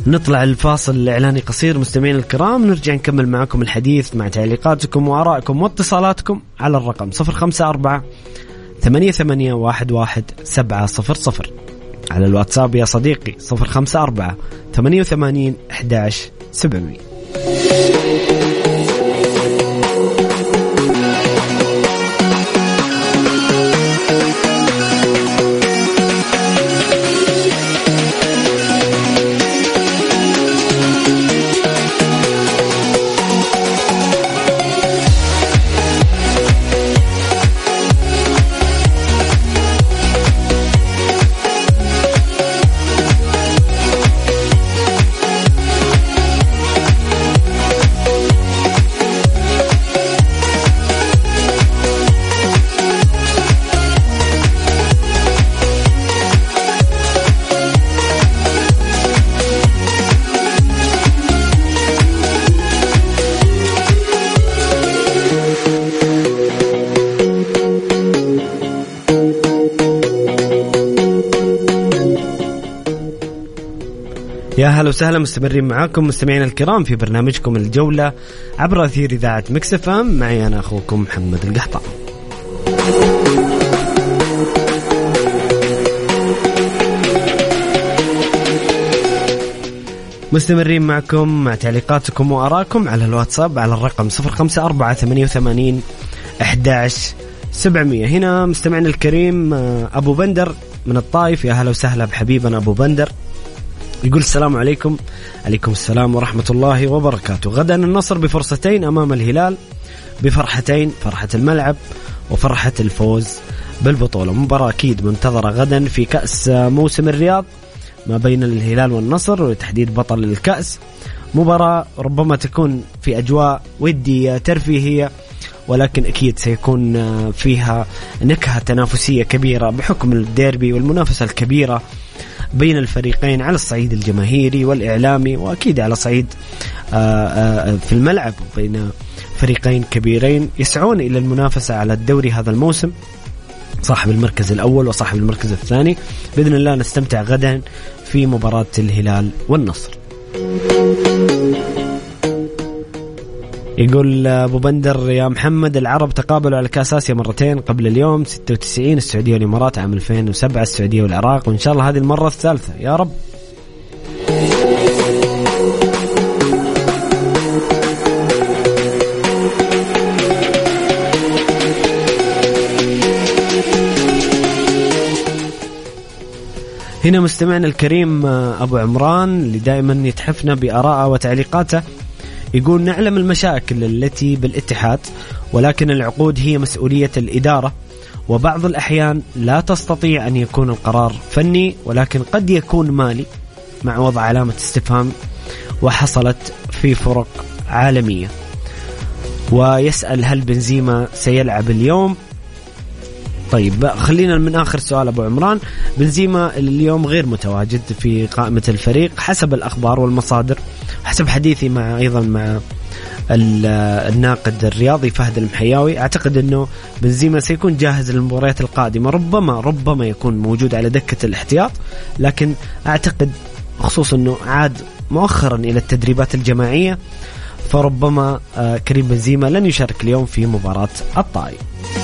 نطلع الفاصل الإعلاني قصير مستمعين الكرام، نرجع نكمل معكم الحديث مع تعليقاتكم وآرائكم واتصالاتكم على الرقم صفر خمسة أربعة ثمانية ثمانية واحد واحد سبعة صفر صفر، على الواتساب يا صديقي صفر خمسة أربعة ثمانية وثمانين أحد عشر سبعمية. يا هلا وسهلا، مستمرين معاكم مستمعين الكرام في برنامجكم الجولة عبر أثير إذاعة ميكس إف إم، معي أنا أخوكم محمد القحطان. مستمرين معكم مع تعليقاتكم وآراءكم على الواتساب على الرقم صفر خمسة أربعة ثمانية وثمانين أحد عشر سبعمية. هنا مستمعنا الكريم أبو بندر من الطائف، يا هلا وسهلا بحبيبنا أبو بندر، يقول السلام عليكم. عليكم السلام ورحمة الله وبركاته. غدا النصر بفرصتين أمام الهلال، بفرحتين، فرحة الملعب وفرحة الفوز بالبطولة. مباراة أكيد منتظرة غدا في كأس موسم الرياض ما بين الهلال والنصر وتحديد بطل الكأس. مباراة ربما تكون في أجواء ودية ترفيهية، ولكن أكيد سيكون فيها نكهة تنافسية كبيرة بحكم الديربي والمنافسة الكبيرة بين الفريقين على الصعيد الجماهيري والإعلامي، وأكيد على صعيد في الملعب بين فريقين كبيرين يسعون إلى المنافسة على الدوري هذا الموسم، صاحب المركز الأول وصاحب المركز الثاني. بإذن الله نستمتع غدا في مباراة الهلال والنصر. يقول أبو بندر يا محمد، العرب تقابلوا على كأس آسيا مرتين قبل اليوم، ستة وتسعين السعودية والإمارات، عام ألفين وسبعة السعودية والعراق، وإن شاء الله هذه المرة الثالثة يا رب. هنا مستمعنا الكريم أبو عمران اللي دائما يتحفنا بآراءه وتعليقاته، يقول نعلم المشاكل التي بالاتحاد، ولكن العقود هي مسؤولية الإدارة، وبعض الأحيان لا تستطيع أن يكون القرار فني ولكن قد يكون مالي، مع وضع علامة استفهام، وحصلت في فرق عالمية. ويسأل هل بنزيما سيلعب اليوم؟ طيب خلينا من آخر سؤال أبو عمران. بنزيما اليوم غير متواجد في قائمة الفريق حسب الأخبار والمصادر، حسب حديثي مع أيضا مع الناقد الرياضي فهد المحياوي. أعتقد أنه بنزيما سيكون جاهز للمباريات القادمة، ربما ربما يكون موجود على دكة الاحتياط، لكن أعتقد خصوصا أنه عاد مؤخرا إلى التدريبات الجماعية، فربما كريم بنزيما لن يشارك اليوم في مباراة الطائي.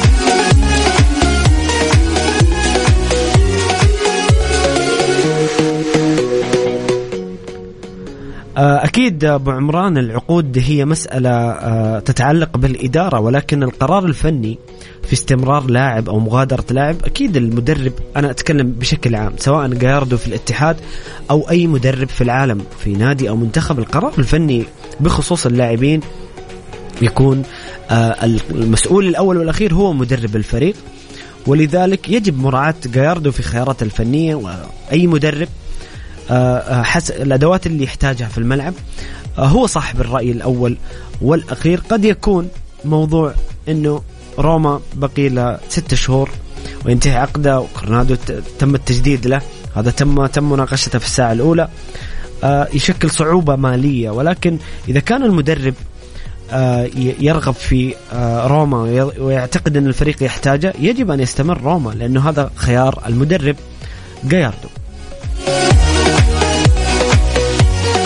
أكيد أبو عمران العقود هي مسألة تتعلق بالإدارة، ولكن القرار الفني في استمرار لاعب أو مغادرة لاعب أكيد المدرب، أنا أتكلم بشكل عام سواء جايردو في الاتحاد أو أي مدرب في العالم في نادي أو منتخب، القرار الفني بخصوص اللاعبين يكون المسؤول الأول والأخير هو مدرب الفريق، ولذلك يجب مراعاة جايردو في خيارات الفنية وأي مدرب حسب الأدوات اللي يحتاجها في الملعب. هو صاحب الرأي الأول والأخير. قد يكون موضوع أنه روما بقي له ست شهور وينتهي عقده، وكرنادو تم التجديد له، هذا تم تم مناقشته في الساعة الأولى، يشكل صعوبة مالية، ولكن إذا كان المدرب يرغب في روما ويعتقد أن الفريق يحتاجه يجب أن يستمر روما، لأنه هذا خيار المدرب جايردو.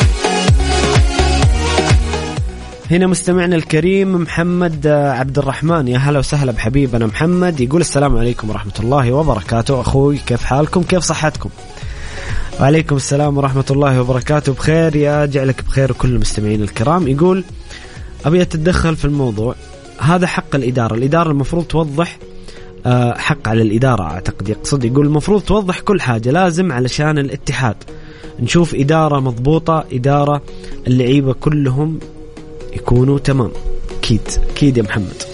هنا مستمعنا الكريم محمد عبد الرحمن، يا هلا وسهلا بحبيبنا محمد. يقول السلام عليكم ورحمة الله وبركاته أخوي، كيف حالكم؟ كيف صحتكم؟ وعليكم السلام ورحمة الله وبركاته، بخير يا جعلك بخير وكل المستمعين الكرام. يقول أبي أتدخل في الموضوع هذا، حق الإدارة، الإدارة المفروض توضح حق على الإدارة أعتقد يقصد، يقول المفروض توضح كل حاجة، لازم علشان الاتحاد نشوف إدارة مضبوطة، إدارة اللعيبة كلهم يكونوا تمام. أكيد أكيد يا محمد.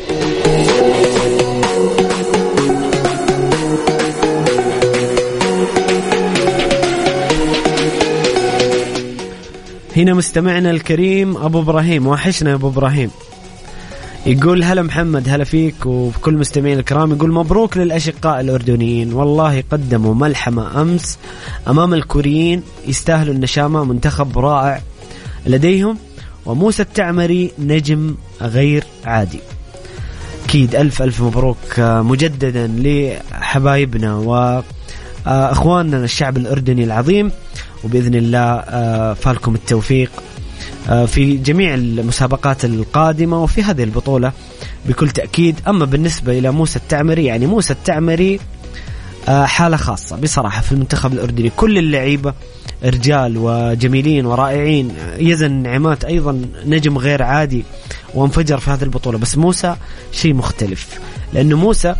هنا مستمعنا الكريم أبو إبراهيم، وحشنا يا أبو إبراهيم. يقول هلا محمد، هلا فيك وبكل مستمعين الكرام. يقول مبروك للأشقاء الأردنيين، والله قدموا ملحمة أمس أمام الكوريين، يستاهلوا النشامة، منتخب رائع لديهم، وموسى التعمري نجم غير عادي. أكيد ألف ألف مبروك مجددا لحبايبنا وأخواننا الشعب الأردني العظيم، وبإذن الله فالكم التوفيق في جميع المسابقات القادمة وفي هذه البطولة بكل تأكيد. أما بالنسبة إلى موسى التعمري، يعني موسى التعمري حالة خاصة بصراحة في المنتخب الأردني، كل اللعيبة رجال وجميلين ورائعين، يزن نعمات أيضا نجم غير عادي وانفجر في هذه البطولة، بس موسى شيء مختلف، لأنه موسى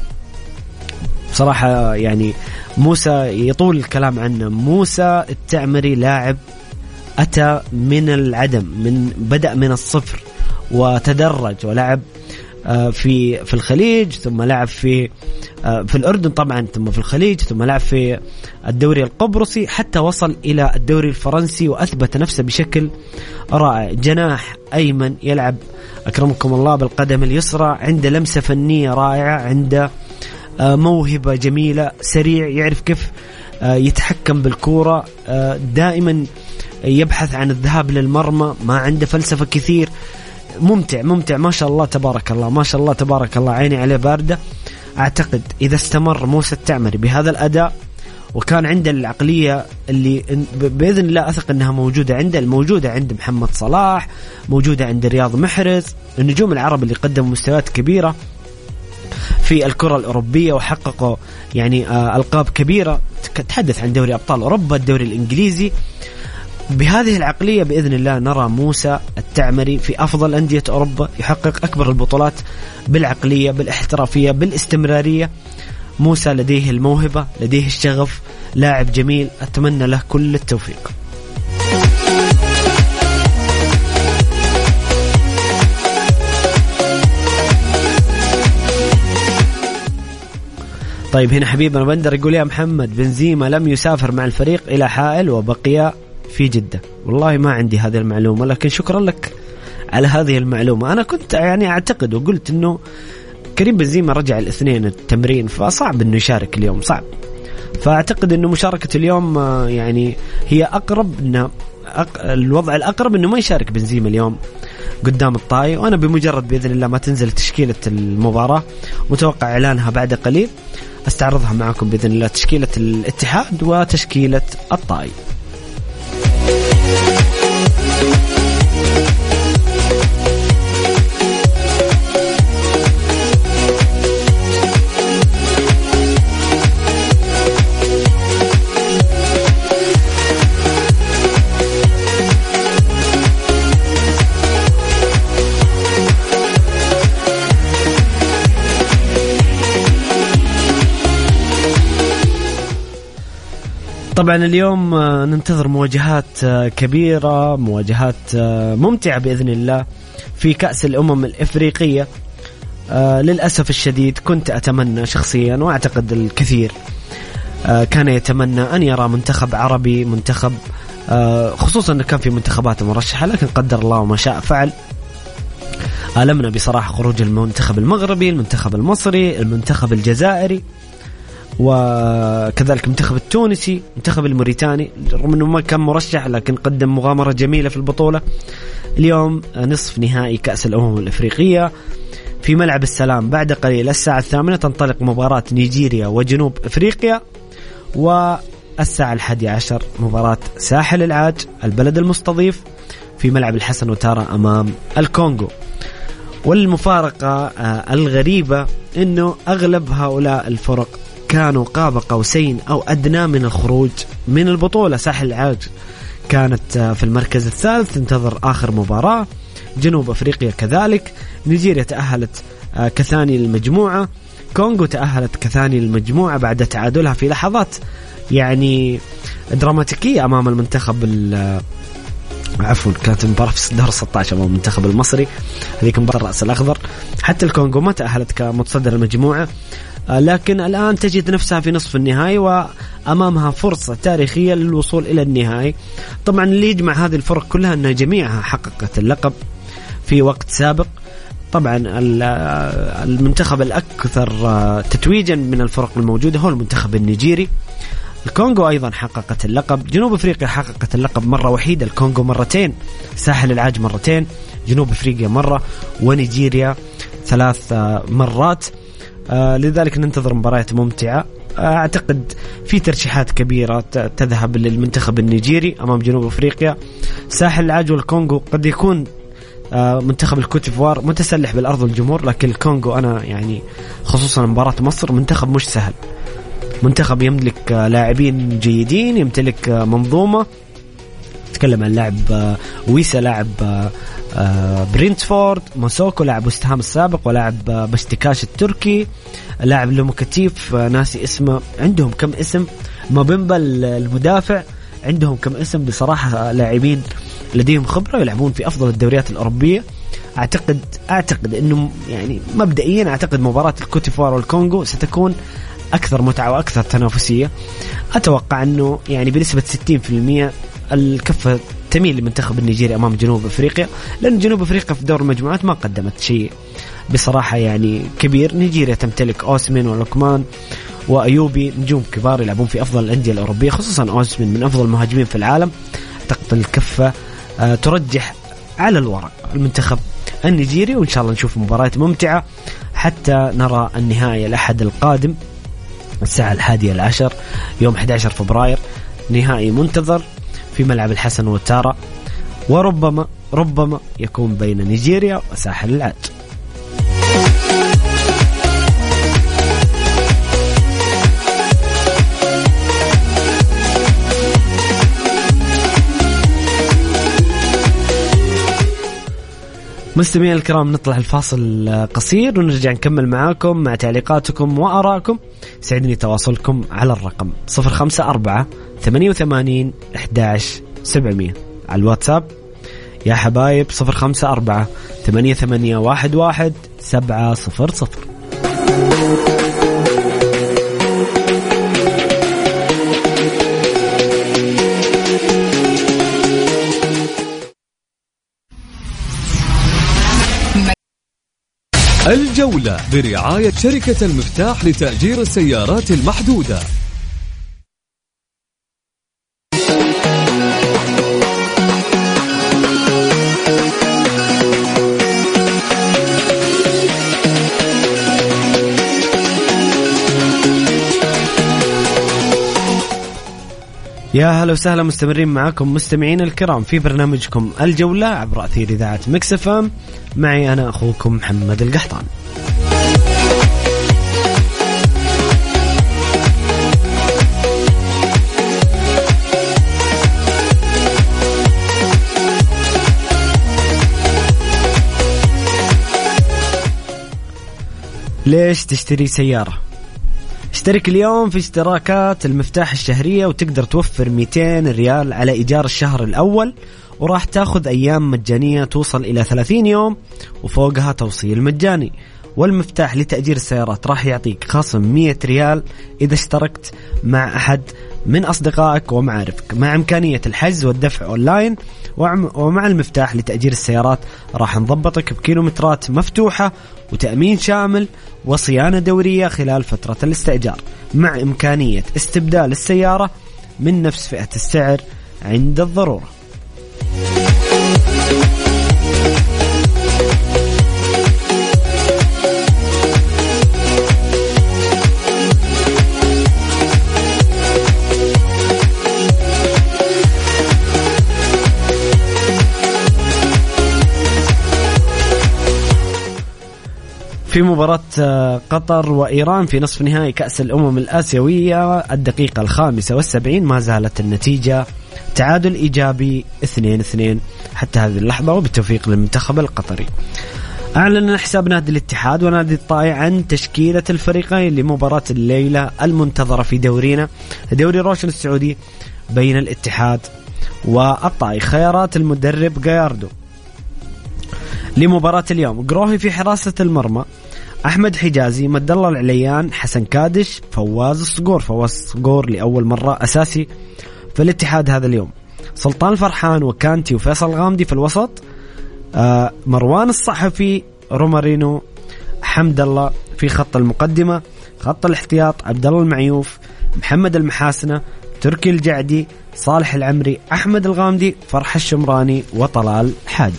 بصراحة يعني موسى يطول الكلام عنه. موسى التعمري لاعب أتى من العدم، من بدأ من الصفر وتدرج ولعب في في الخليج، ثم لعب في في الأردن طبعا، ثم في الخليج، ثم لعب في الدوري القبرصي، حتى وصل إلى الدوري الفرنسي وأثبت نفسه بشكل رائع. جناح أيمن يلعب أكرمكم الله بالقدم اليسرى، عنده لمسة فنية رائعة، عنده موهبة جميلة، سريع، يعرف كيف يتحكم بالكورة، دائما يبحث عن الذهاب للمرمى، ما عنده فلسفة كثير، ممتع ممتع ما شاء الله تبارك الله، ما شاء الله تبارك الله، عيني عليه باردة. أعتقد إذا استمر موسى التعمري بهذا الأداء وكان عنده العقلية اللي بإذن الله أثق أنها موجودة عنده، الموجودة عند محمد صلاح، موجودة عند رياض محرز، النجوم العرب اللي قدموا مستويات كبيرة في الكرة الأوروبية وحققوا يعني ألقاب كبيرة، تحدث عن دوري أبطال أوروبا، الدوري الإنجليزي. بهذه العقلية بإذن الله نرى موسى التعمري في أفضل أندية أوروبا، يحقق أكبر البطولات بالعقلية، بالاحترافية، بالاستمرارية. موسى لديه الموهبة، لديه الشغف، لاعب جميل، أتمنى له كل التوفيق. طيب هنا حبيبنا بندر يقول يا محمد، بنزيما لم يسافر مع الفريق إلى حائل وبقي في جدة. والله ما عندي هذه المعلومة، لكن شكرا لك على هذه المعلومة. أنا كنت يعني أعتقد وقلت أنه كريم بنزيما رجع الاثنين التمرين، فصعب أنه يشارك اليوم، صعب. فأعتقد أنه مشاركة اليوم يعني هي أقرب، أنه الوضع الأقرب أنه ما يشارك بنزيما اليوم قدام الطائي. وأنا بمجرد بإذن الله ما تنزل تشكيلة المباراة، متوقع إعلانها بعد قليل، أستعرضها معكم بإذن الله، تشكيلة الاتحاد وتشكيلة الطائي. طبعا اليوم ننتظر مواجهات كبيرة، مواجهات ممتعة بإذن الله في كأس الأمم الإفريقية. للأسف الشديد كنت أتمنى شخصيا، وأعتقد الكثير كان يتمنى أن يرى منتخب عربي، منتخب خصوصا أنه كان في منتخبات مرشحة، لكن قدر الله وما شاء فعل. ألمنا بصراحة خروج المنتخب المغربي، المنتخب المصري، المنتخب الجزائري، وكذلك المنتخب التونسي، المنتخب الموريتاني، رغم أنه ما كان مرشح لكن قدم مغامرة جميلة في البطولة. اليوم نصف نهائي كأس الأمم الإفريقية في ملعب السلام، بعد قليل الساعة الثامنة تنطلق مباراة نيجيريا وجنوب إفريقيا، والساعة الحادية عشر مباراة ساحل العاج البلد المستضيف في ملعب الحسن وتارا أمام الكونغو. والمفارقة الغريبة أنه أغلب هؤلاء الفرق كانوا قاب قوسين أو أدنى من الخروج من البطولة. ساحل العاج كانت في المركز الثالث تنتظر آخر مباراة، جنوب أفريقيا كذلك، نيجيريا تأهلت كثاني المجموعة، كونغو تأهلت كثاني المجموعة بعد تعادلها في لحظات يعني دراماتيكية أمام المنتخب عفوا كانت مباراة في دور ستة عشر أمام المنتخب المصري، هذيك مباراة الرأس الأخضر. حتى الكونغو ما تأهلت كمتصدر المجموعة، لكن الآن تجد نفسها في نصف النهائي وأمامها فرصة تاريخية للوصول إلى النهائي. طبعا اللي يجمع هذه الفرق كلها أن جميعها حققت اللقب في وقت سابق. طبعا المنتخب الأكثر تتويجا من الفرق الموجودة هو المنتخب النيجيري. الكونغو أيضا حققت اللقب، جنوب أفريقيا حققت اللقب مرة وحيدة، الكونغو مرتين، ساحل العاج مرتين، جنوب أفريقيا مرة، ونيجيريا ثلاث مرات. آه لذلك ننتظر مباريات ممتعة. آه أعتقد في ترشيحات كبيرة تذهب للمنتخب النيجيري أمام جنوب أفريقيا. ساحل العاج والكونغو قد يكون آه منتخب الكوتيفوار متسلح بالأرض والجمهور، لكن الكونغو أنا يعني خصوصا مباراة مصر منتخب مش سهل، منتخب يملك آه لاعبين جيدين، يمتلك آه منظومة. تكلم عن لاعب آه ويسا، لاعب آه آه برينتفورد، موسوكو لاعب وستهام السابق، ولاعب آه بشتكاش التركي، لاعب لوموكاتيف آه ناسي اسمه. عندهم كم اسم، مابيمبا المدافع، عندهم كم اسم بصراحة، لاعبين لديهم خبرة يلعبون في أفضل الدوريات الأوروبية. أعتقد أعتقد إنه يعني مبدئيا أعتقد مباراة الكوتيفوار والكونغو ستكون أكثر متعة وأكثر تنافسية. أتوقع إنه يعني بنسبة ستين بالمئة الكفة تميل لمنتخب النيجيري أمام جنوب أفريقيا، لأن جنوب أفريقيا في دور المجموعات ما قدمت شيء بصراحة يعني كبير. نيجيريا تمتلك أوسمين ولوكمان وأيوبي، نجوم كبار يلعبون في أفضل الأندية الأوروبية، خصوصا أوسمين من أفضل المهاجمين في العالم. أعتقد الكفة أه ترجح على الورق المنتخب النيجيري، وإن شاء الله نشوف مباريات ممتعة حتى نرى النهاية الأحد القادم الساعة الحادية العشر يوم أحد عشر فبراير، نهائي منتظر في ملعب الحسن وتارا، وربما ربما يكون بين نيجيريا وساحل العاج. مستمعين الكرام، نطلع الفاصل قصير ونرجع نكمل معاكم مع تعليقاتكم وآراءكم. سعدني تواصلكم على الرقم صفر خمسة أربعة ثمانية وثمانين أحد عشر سبعمية على الواتساب يا حبايب، صفر خمسة أربعة ثمانية ثمانية واحد واحد سبعة صفر صفر. الجولة برعاية شركة المفتاح لتأجير السيارات المحدودة. يا هلا وسهلا، مستمرين معكم مستمعين الكرام في برنامجكم الجولة عبر أثير إذاعة ميكس إف إم. معي أنا أخوكم محمد القحطان. ليش تشتري سيارة؟ اشترك اليوم في اشتراكات المفتاح الشهرية وتقدر توفر مئتين ريال على إيجار الشهر الأول، وراح تاخذ أيام مجانية توصل إلى ثلاثين يوم، وفوقها توصيل مجاني. والمفتاح لتأجير السيارات راح يعطيك خصم مئة ريال إذا اشتركت مع أحد من أصدقائك ومعارفك، مع إمكانية الحجز والدفع أونلاين. ومع المفتاح لتأجير السيارات راح نضبطك بكيلومترات مفتوحة وتأمين شامل وصيانة دورية خلال فترة الاستئجار، مع إمكانية استبدال السيارة من نفس فئة السعر عند الضرورة. في مباراة قطر وإيران في نصف نهائي كأس الأمم الآسيوية الدقيقة الخامسة والسبعين ما زالت النتيجة تعادل إيجابي اثنين اثنين حتى هذه اللحظة، وبالتوفيق للمنتخب القطري. أعلن حساب نادي الاتحاد ونادي الطائي عن تشكيلة الفريقين لمباراة الليلة المنتظرة في دورينا دوري روشن السعودي بين الاتحاد والطائي. خيارات المدرب جاياردو لمباراة اليوم: قروهي في حراسة المرمى، أحمد حجازي، مد الله العليان، حسن كادش، فواز الصقور. فواز الصقور لأول مرة أساسي في الاتحاد هذا اليوم. سلطان الفرحان وكانتي وفيصل الغامدي في الوسط. آه مروان الصحفي، رومارينو، حمد الله في خط المقدمة. خط الاحتياط: عبد الله المعيوف، محمد المحاسنة، تركي الجعدي، صالح العمري، أحمد الغامدي، فرح الشمراني وطلال حاج.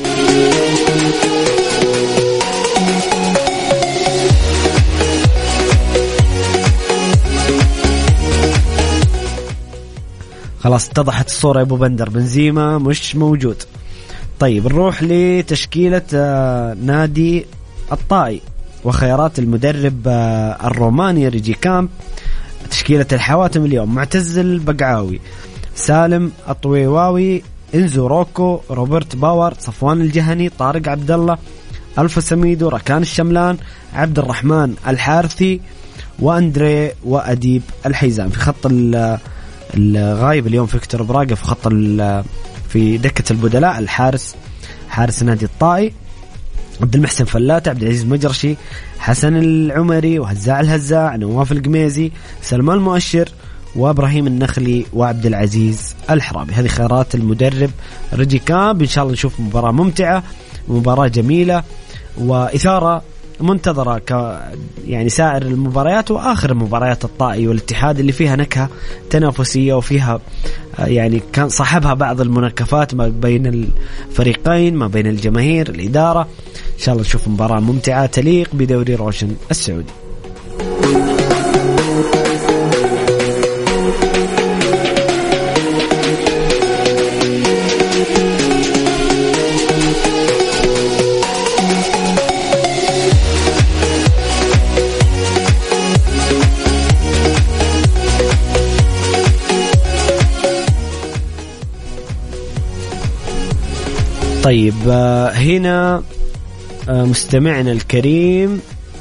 خلاص اتضحت الصورة يا أبو بندر، بنزيما مش موجود. طيب نروح لتشكيلة نادي الطائي وخيارات المدرب الروماني ريجي كامب. تشكيلة الحواتم اليوم: معتز البقعاوي، سالم الطويواوي، إنزو روكو، روبرت باور، صفوان الجهني، طارق عبد الله، ألف سميدو، ركان الشملان، عبد الرحمن الحارثي، وأندري وأديب الحيزان. في خط الغايب اليوم فيكتور براغا، في خط في دكة البدلاء الحارس حارس نادي الطائي عبد المحسن فلاتة، عبد العزيز مجرشي، حسن العمري، وهزاع الهزاع، نواف القميزي، سلمان المؤشر، وابراهيم النخلي، وعبد العزيز الحرابي. هذه خيارات المدرب ريجي كامب. ان شاء الله نشوف مباراة ممتعة، مباراة جميلة وإثارة منتظرة ك يعني سائر المباريات وآخر مباريات الطائي والاتحاد اللي فيها نكهة تنافسية وفيها يعني كان صاحبها بعض المناكفات ما بين الفريقين، ما بين الجماهير، الإدارة. إن شاء الله نشوف مباراة ممتعة تليق بدوري روشن السعودي. طيب هنا مستمعنا الكريم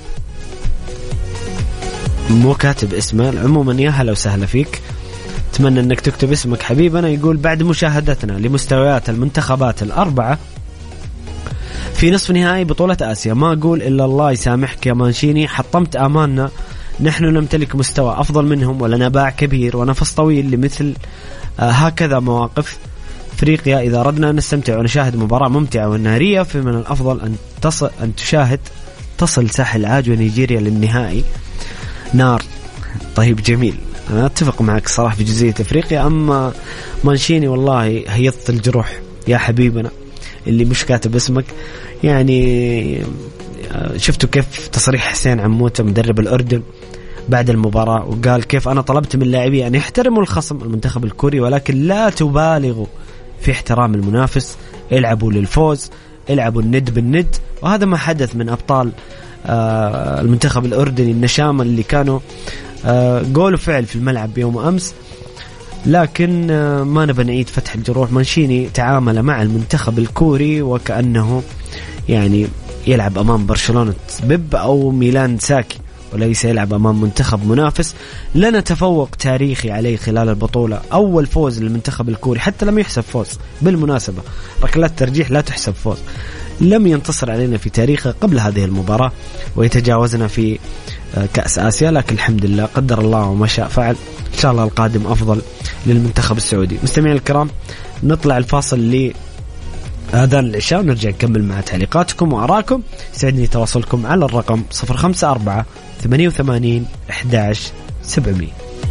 مو كاتب اسمه، عموما يا هلا وسهلا فيك، أتمنى أنك تكتب اسمك حبيبنا. يقول: بعد مشاهدتنا لمستويات المنتخبات الأربعة في نصف نهائي بطولة آسيا، ما أقول إلا الله يسامحك يا مانشيني، حطمت آمالنا، نحن نمتلك مستوى أفضل منهم ولنا باع كبير ونفس طويل لمثل هكذا مواقف. أفريقيا إذا أردنا أن نستمتع ونشاهد مباراة ممتعة ونارية فمن الأفضل أن تصل أن تشاهد تصل ساحل عاج ونيجيريا للنهائي نار. طيب جميل، أنا أتفق معك صراحة في جزئية أفريقيا. أما مانشيني والله هيضت الجروح يا حبيبنا اللي مش كاتب اسمك. يعني شفتوا كيف تصريح حسين عموتة مدرب الأردن بعد المباراة، وقال كيف أنا طلبت من لاعبي أن يحترموا الخصم المنتخب الكوري ولكن لا تبالغوا في احترام المنافس، العبوا للفوز، العبوا الند بالند. وهذا ما حدث من أبطال آه المنتخب الأردني النشامة اللي كانوا آه قولوا فعل في الملعب يوم أمس. لكن آه ما نبى نعيد فتح الجروح. مانشيني تعامل مع المنتخب الكوري وكأنه يعني يلعب أمام برشلونة بيب أو ميلان ساكي، وليس يلعب أمام منتخب منافس لنا تفوق تاريخي عليه خلال البطولة. أول فوز للمنتخب الكوري حتى لم يحسب فوز، بالمناسبة ركلات ترجيح لا تحسب فوز، لم ينتصر علينا في تاريخه قبل هذه المباراة ويتجاوزنا في كأس آسيا. لكن الحمد لله قدر الله وما شاء فعل، إن شاء الله القادم أفضل للمنتخب السعودي. مستمعين الكرام، نطلع الفاصل لي آذان العشاء ونرجع نكمل مع تعليقاتكم وآراءكم. سعدني تواصلكم على الرقم صفر خمسة أربعة ثمانية وثمانين أحد عشر سبعمية.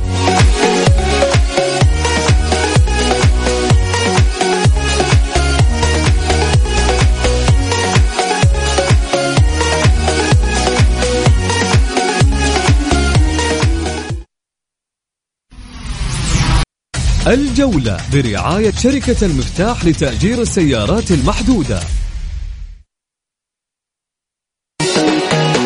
الجولة برعاية شركة المفتاح لتأجير السيارات المحدودة.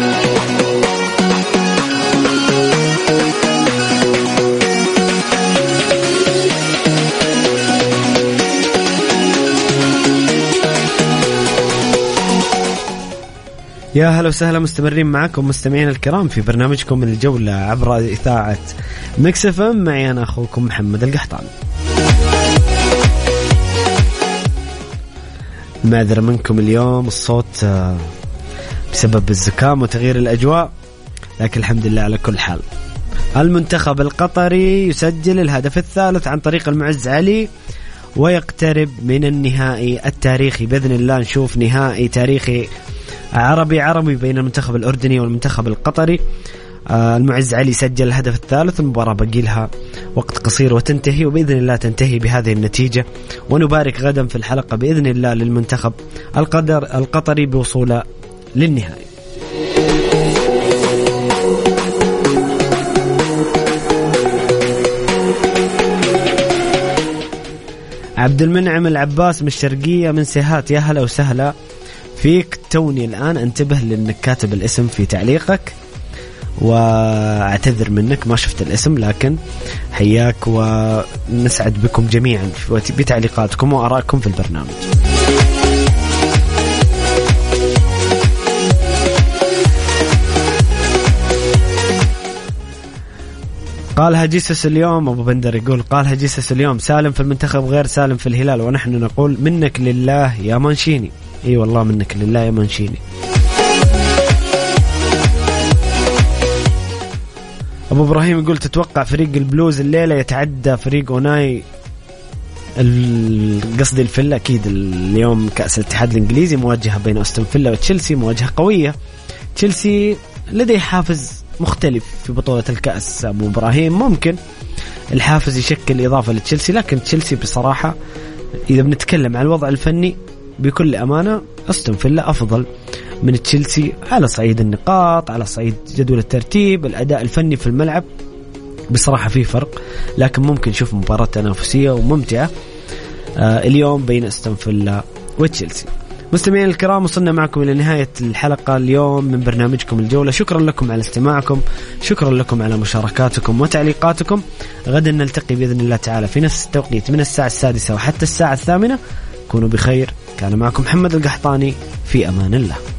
يا هلا وسهلا، مستمرين معكم مستمعين الكرام في برنامجكم من الجولة عبر إذاعة ميكس اف ام. معي أنا أخوكم محمد القحطاني. معذرة منكم اليوم، الصوت بسبب الزكام وتغيير الأجواء، لكن الحمد لله على كل حال. المنتخب القطري يسجل الهدف الثالث عن طريق المعز علي ويقترب من النهائي التاريخي. بإذن الله نشوف نهائي تاريخي عربي عربي بين المنتخب الأردني والمنتخب القطري. آه المعز علي سجل الهدف الثالث. المباراة بقي لها وقت قصير وتنتهي، وبإذن الله تنتهي بهذه النتيجة، ونبارك غدا في الحلقة بإذن الله للمنتخب القدر القطري بوصوله للنهائي. عبد المنعم العباس من الشرقية من سيهات، يا هلا وسهلا فيك. توني الآن انتبه لأنك كاتب الاسم في تعليقك، واعتذر منك ما شفت الاسم، لكن حياك ونسعد بكم جميعا بتعليقاتكم وآرائكم في البرنامج. قالها جيسس اليوم، أبو بندر يقول قالها جيسس اليوم: سالم في المنتخب غير سالم في الهلال، ونحن نقول منك لله يا منشيني. اي والله منك لله يا منشيني. ابو ابراهيم يقول: تتوقع فريق البلوز الليله يتعدى فريق اوناي قصدي الفيلا؟ اكيد اليوم كاس الاتحاد الانجليزي مواجهه بين استون فيلا وتشيلسي، مواجهه قويه. تشيلسي لديه حافز مختلف في بطوله الكاس ابو ابراهيم، ممكن الحافز يشكل اضافه لتشيلسي، لكن تشيلسي بصراحه اذا بنتكلم عن الوضع الفني بكل أمانة أستون فيلا أفضل من تشيلسي على صعيد النقاط، على صعيد جدول الترتيب، الأداء الفني في الملعب بصراحة في فرق، لكن ممكن نشوف مباراة تنافسية وممتعة آه اليوم بين أستون فيلا وتشيلسي. مستمعين الكرام، وصلنا معكم إلى نهاية الحلقة اليوم من برنامجكم الجولة. شكرا لكم على استماعكم، شكرا لكم على مشاركاتكم وتعليقاتكم. غدا نلتقي بإذن الله تعالى في نفس التوقيت من الساعة السادسة وحتى الساعة الثامنة. كونوا بخير. كان معكم محمد القحطاني، في أمان الله.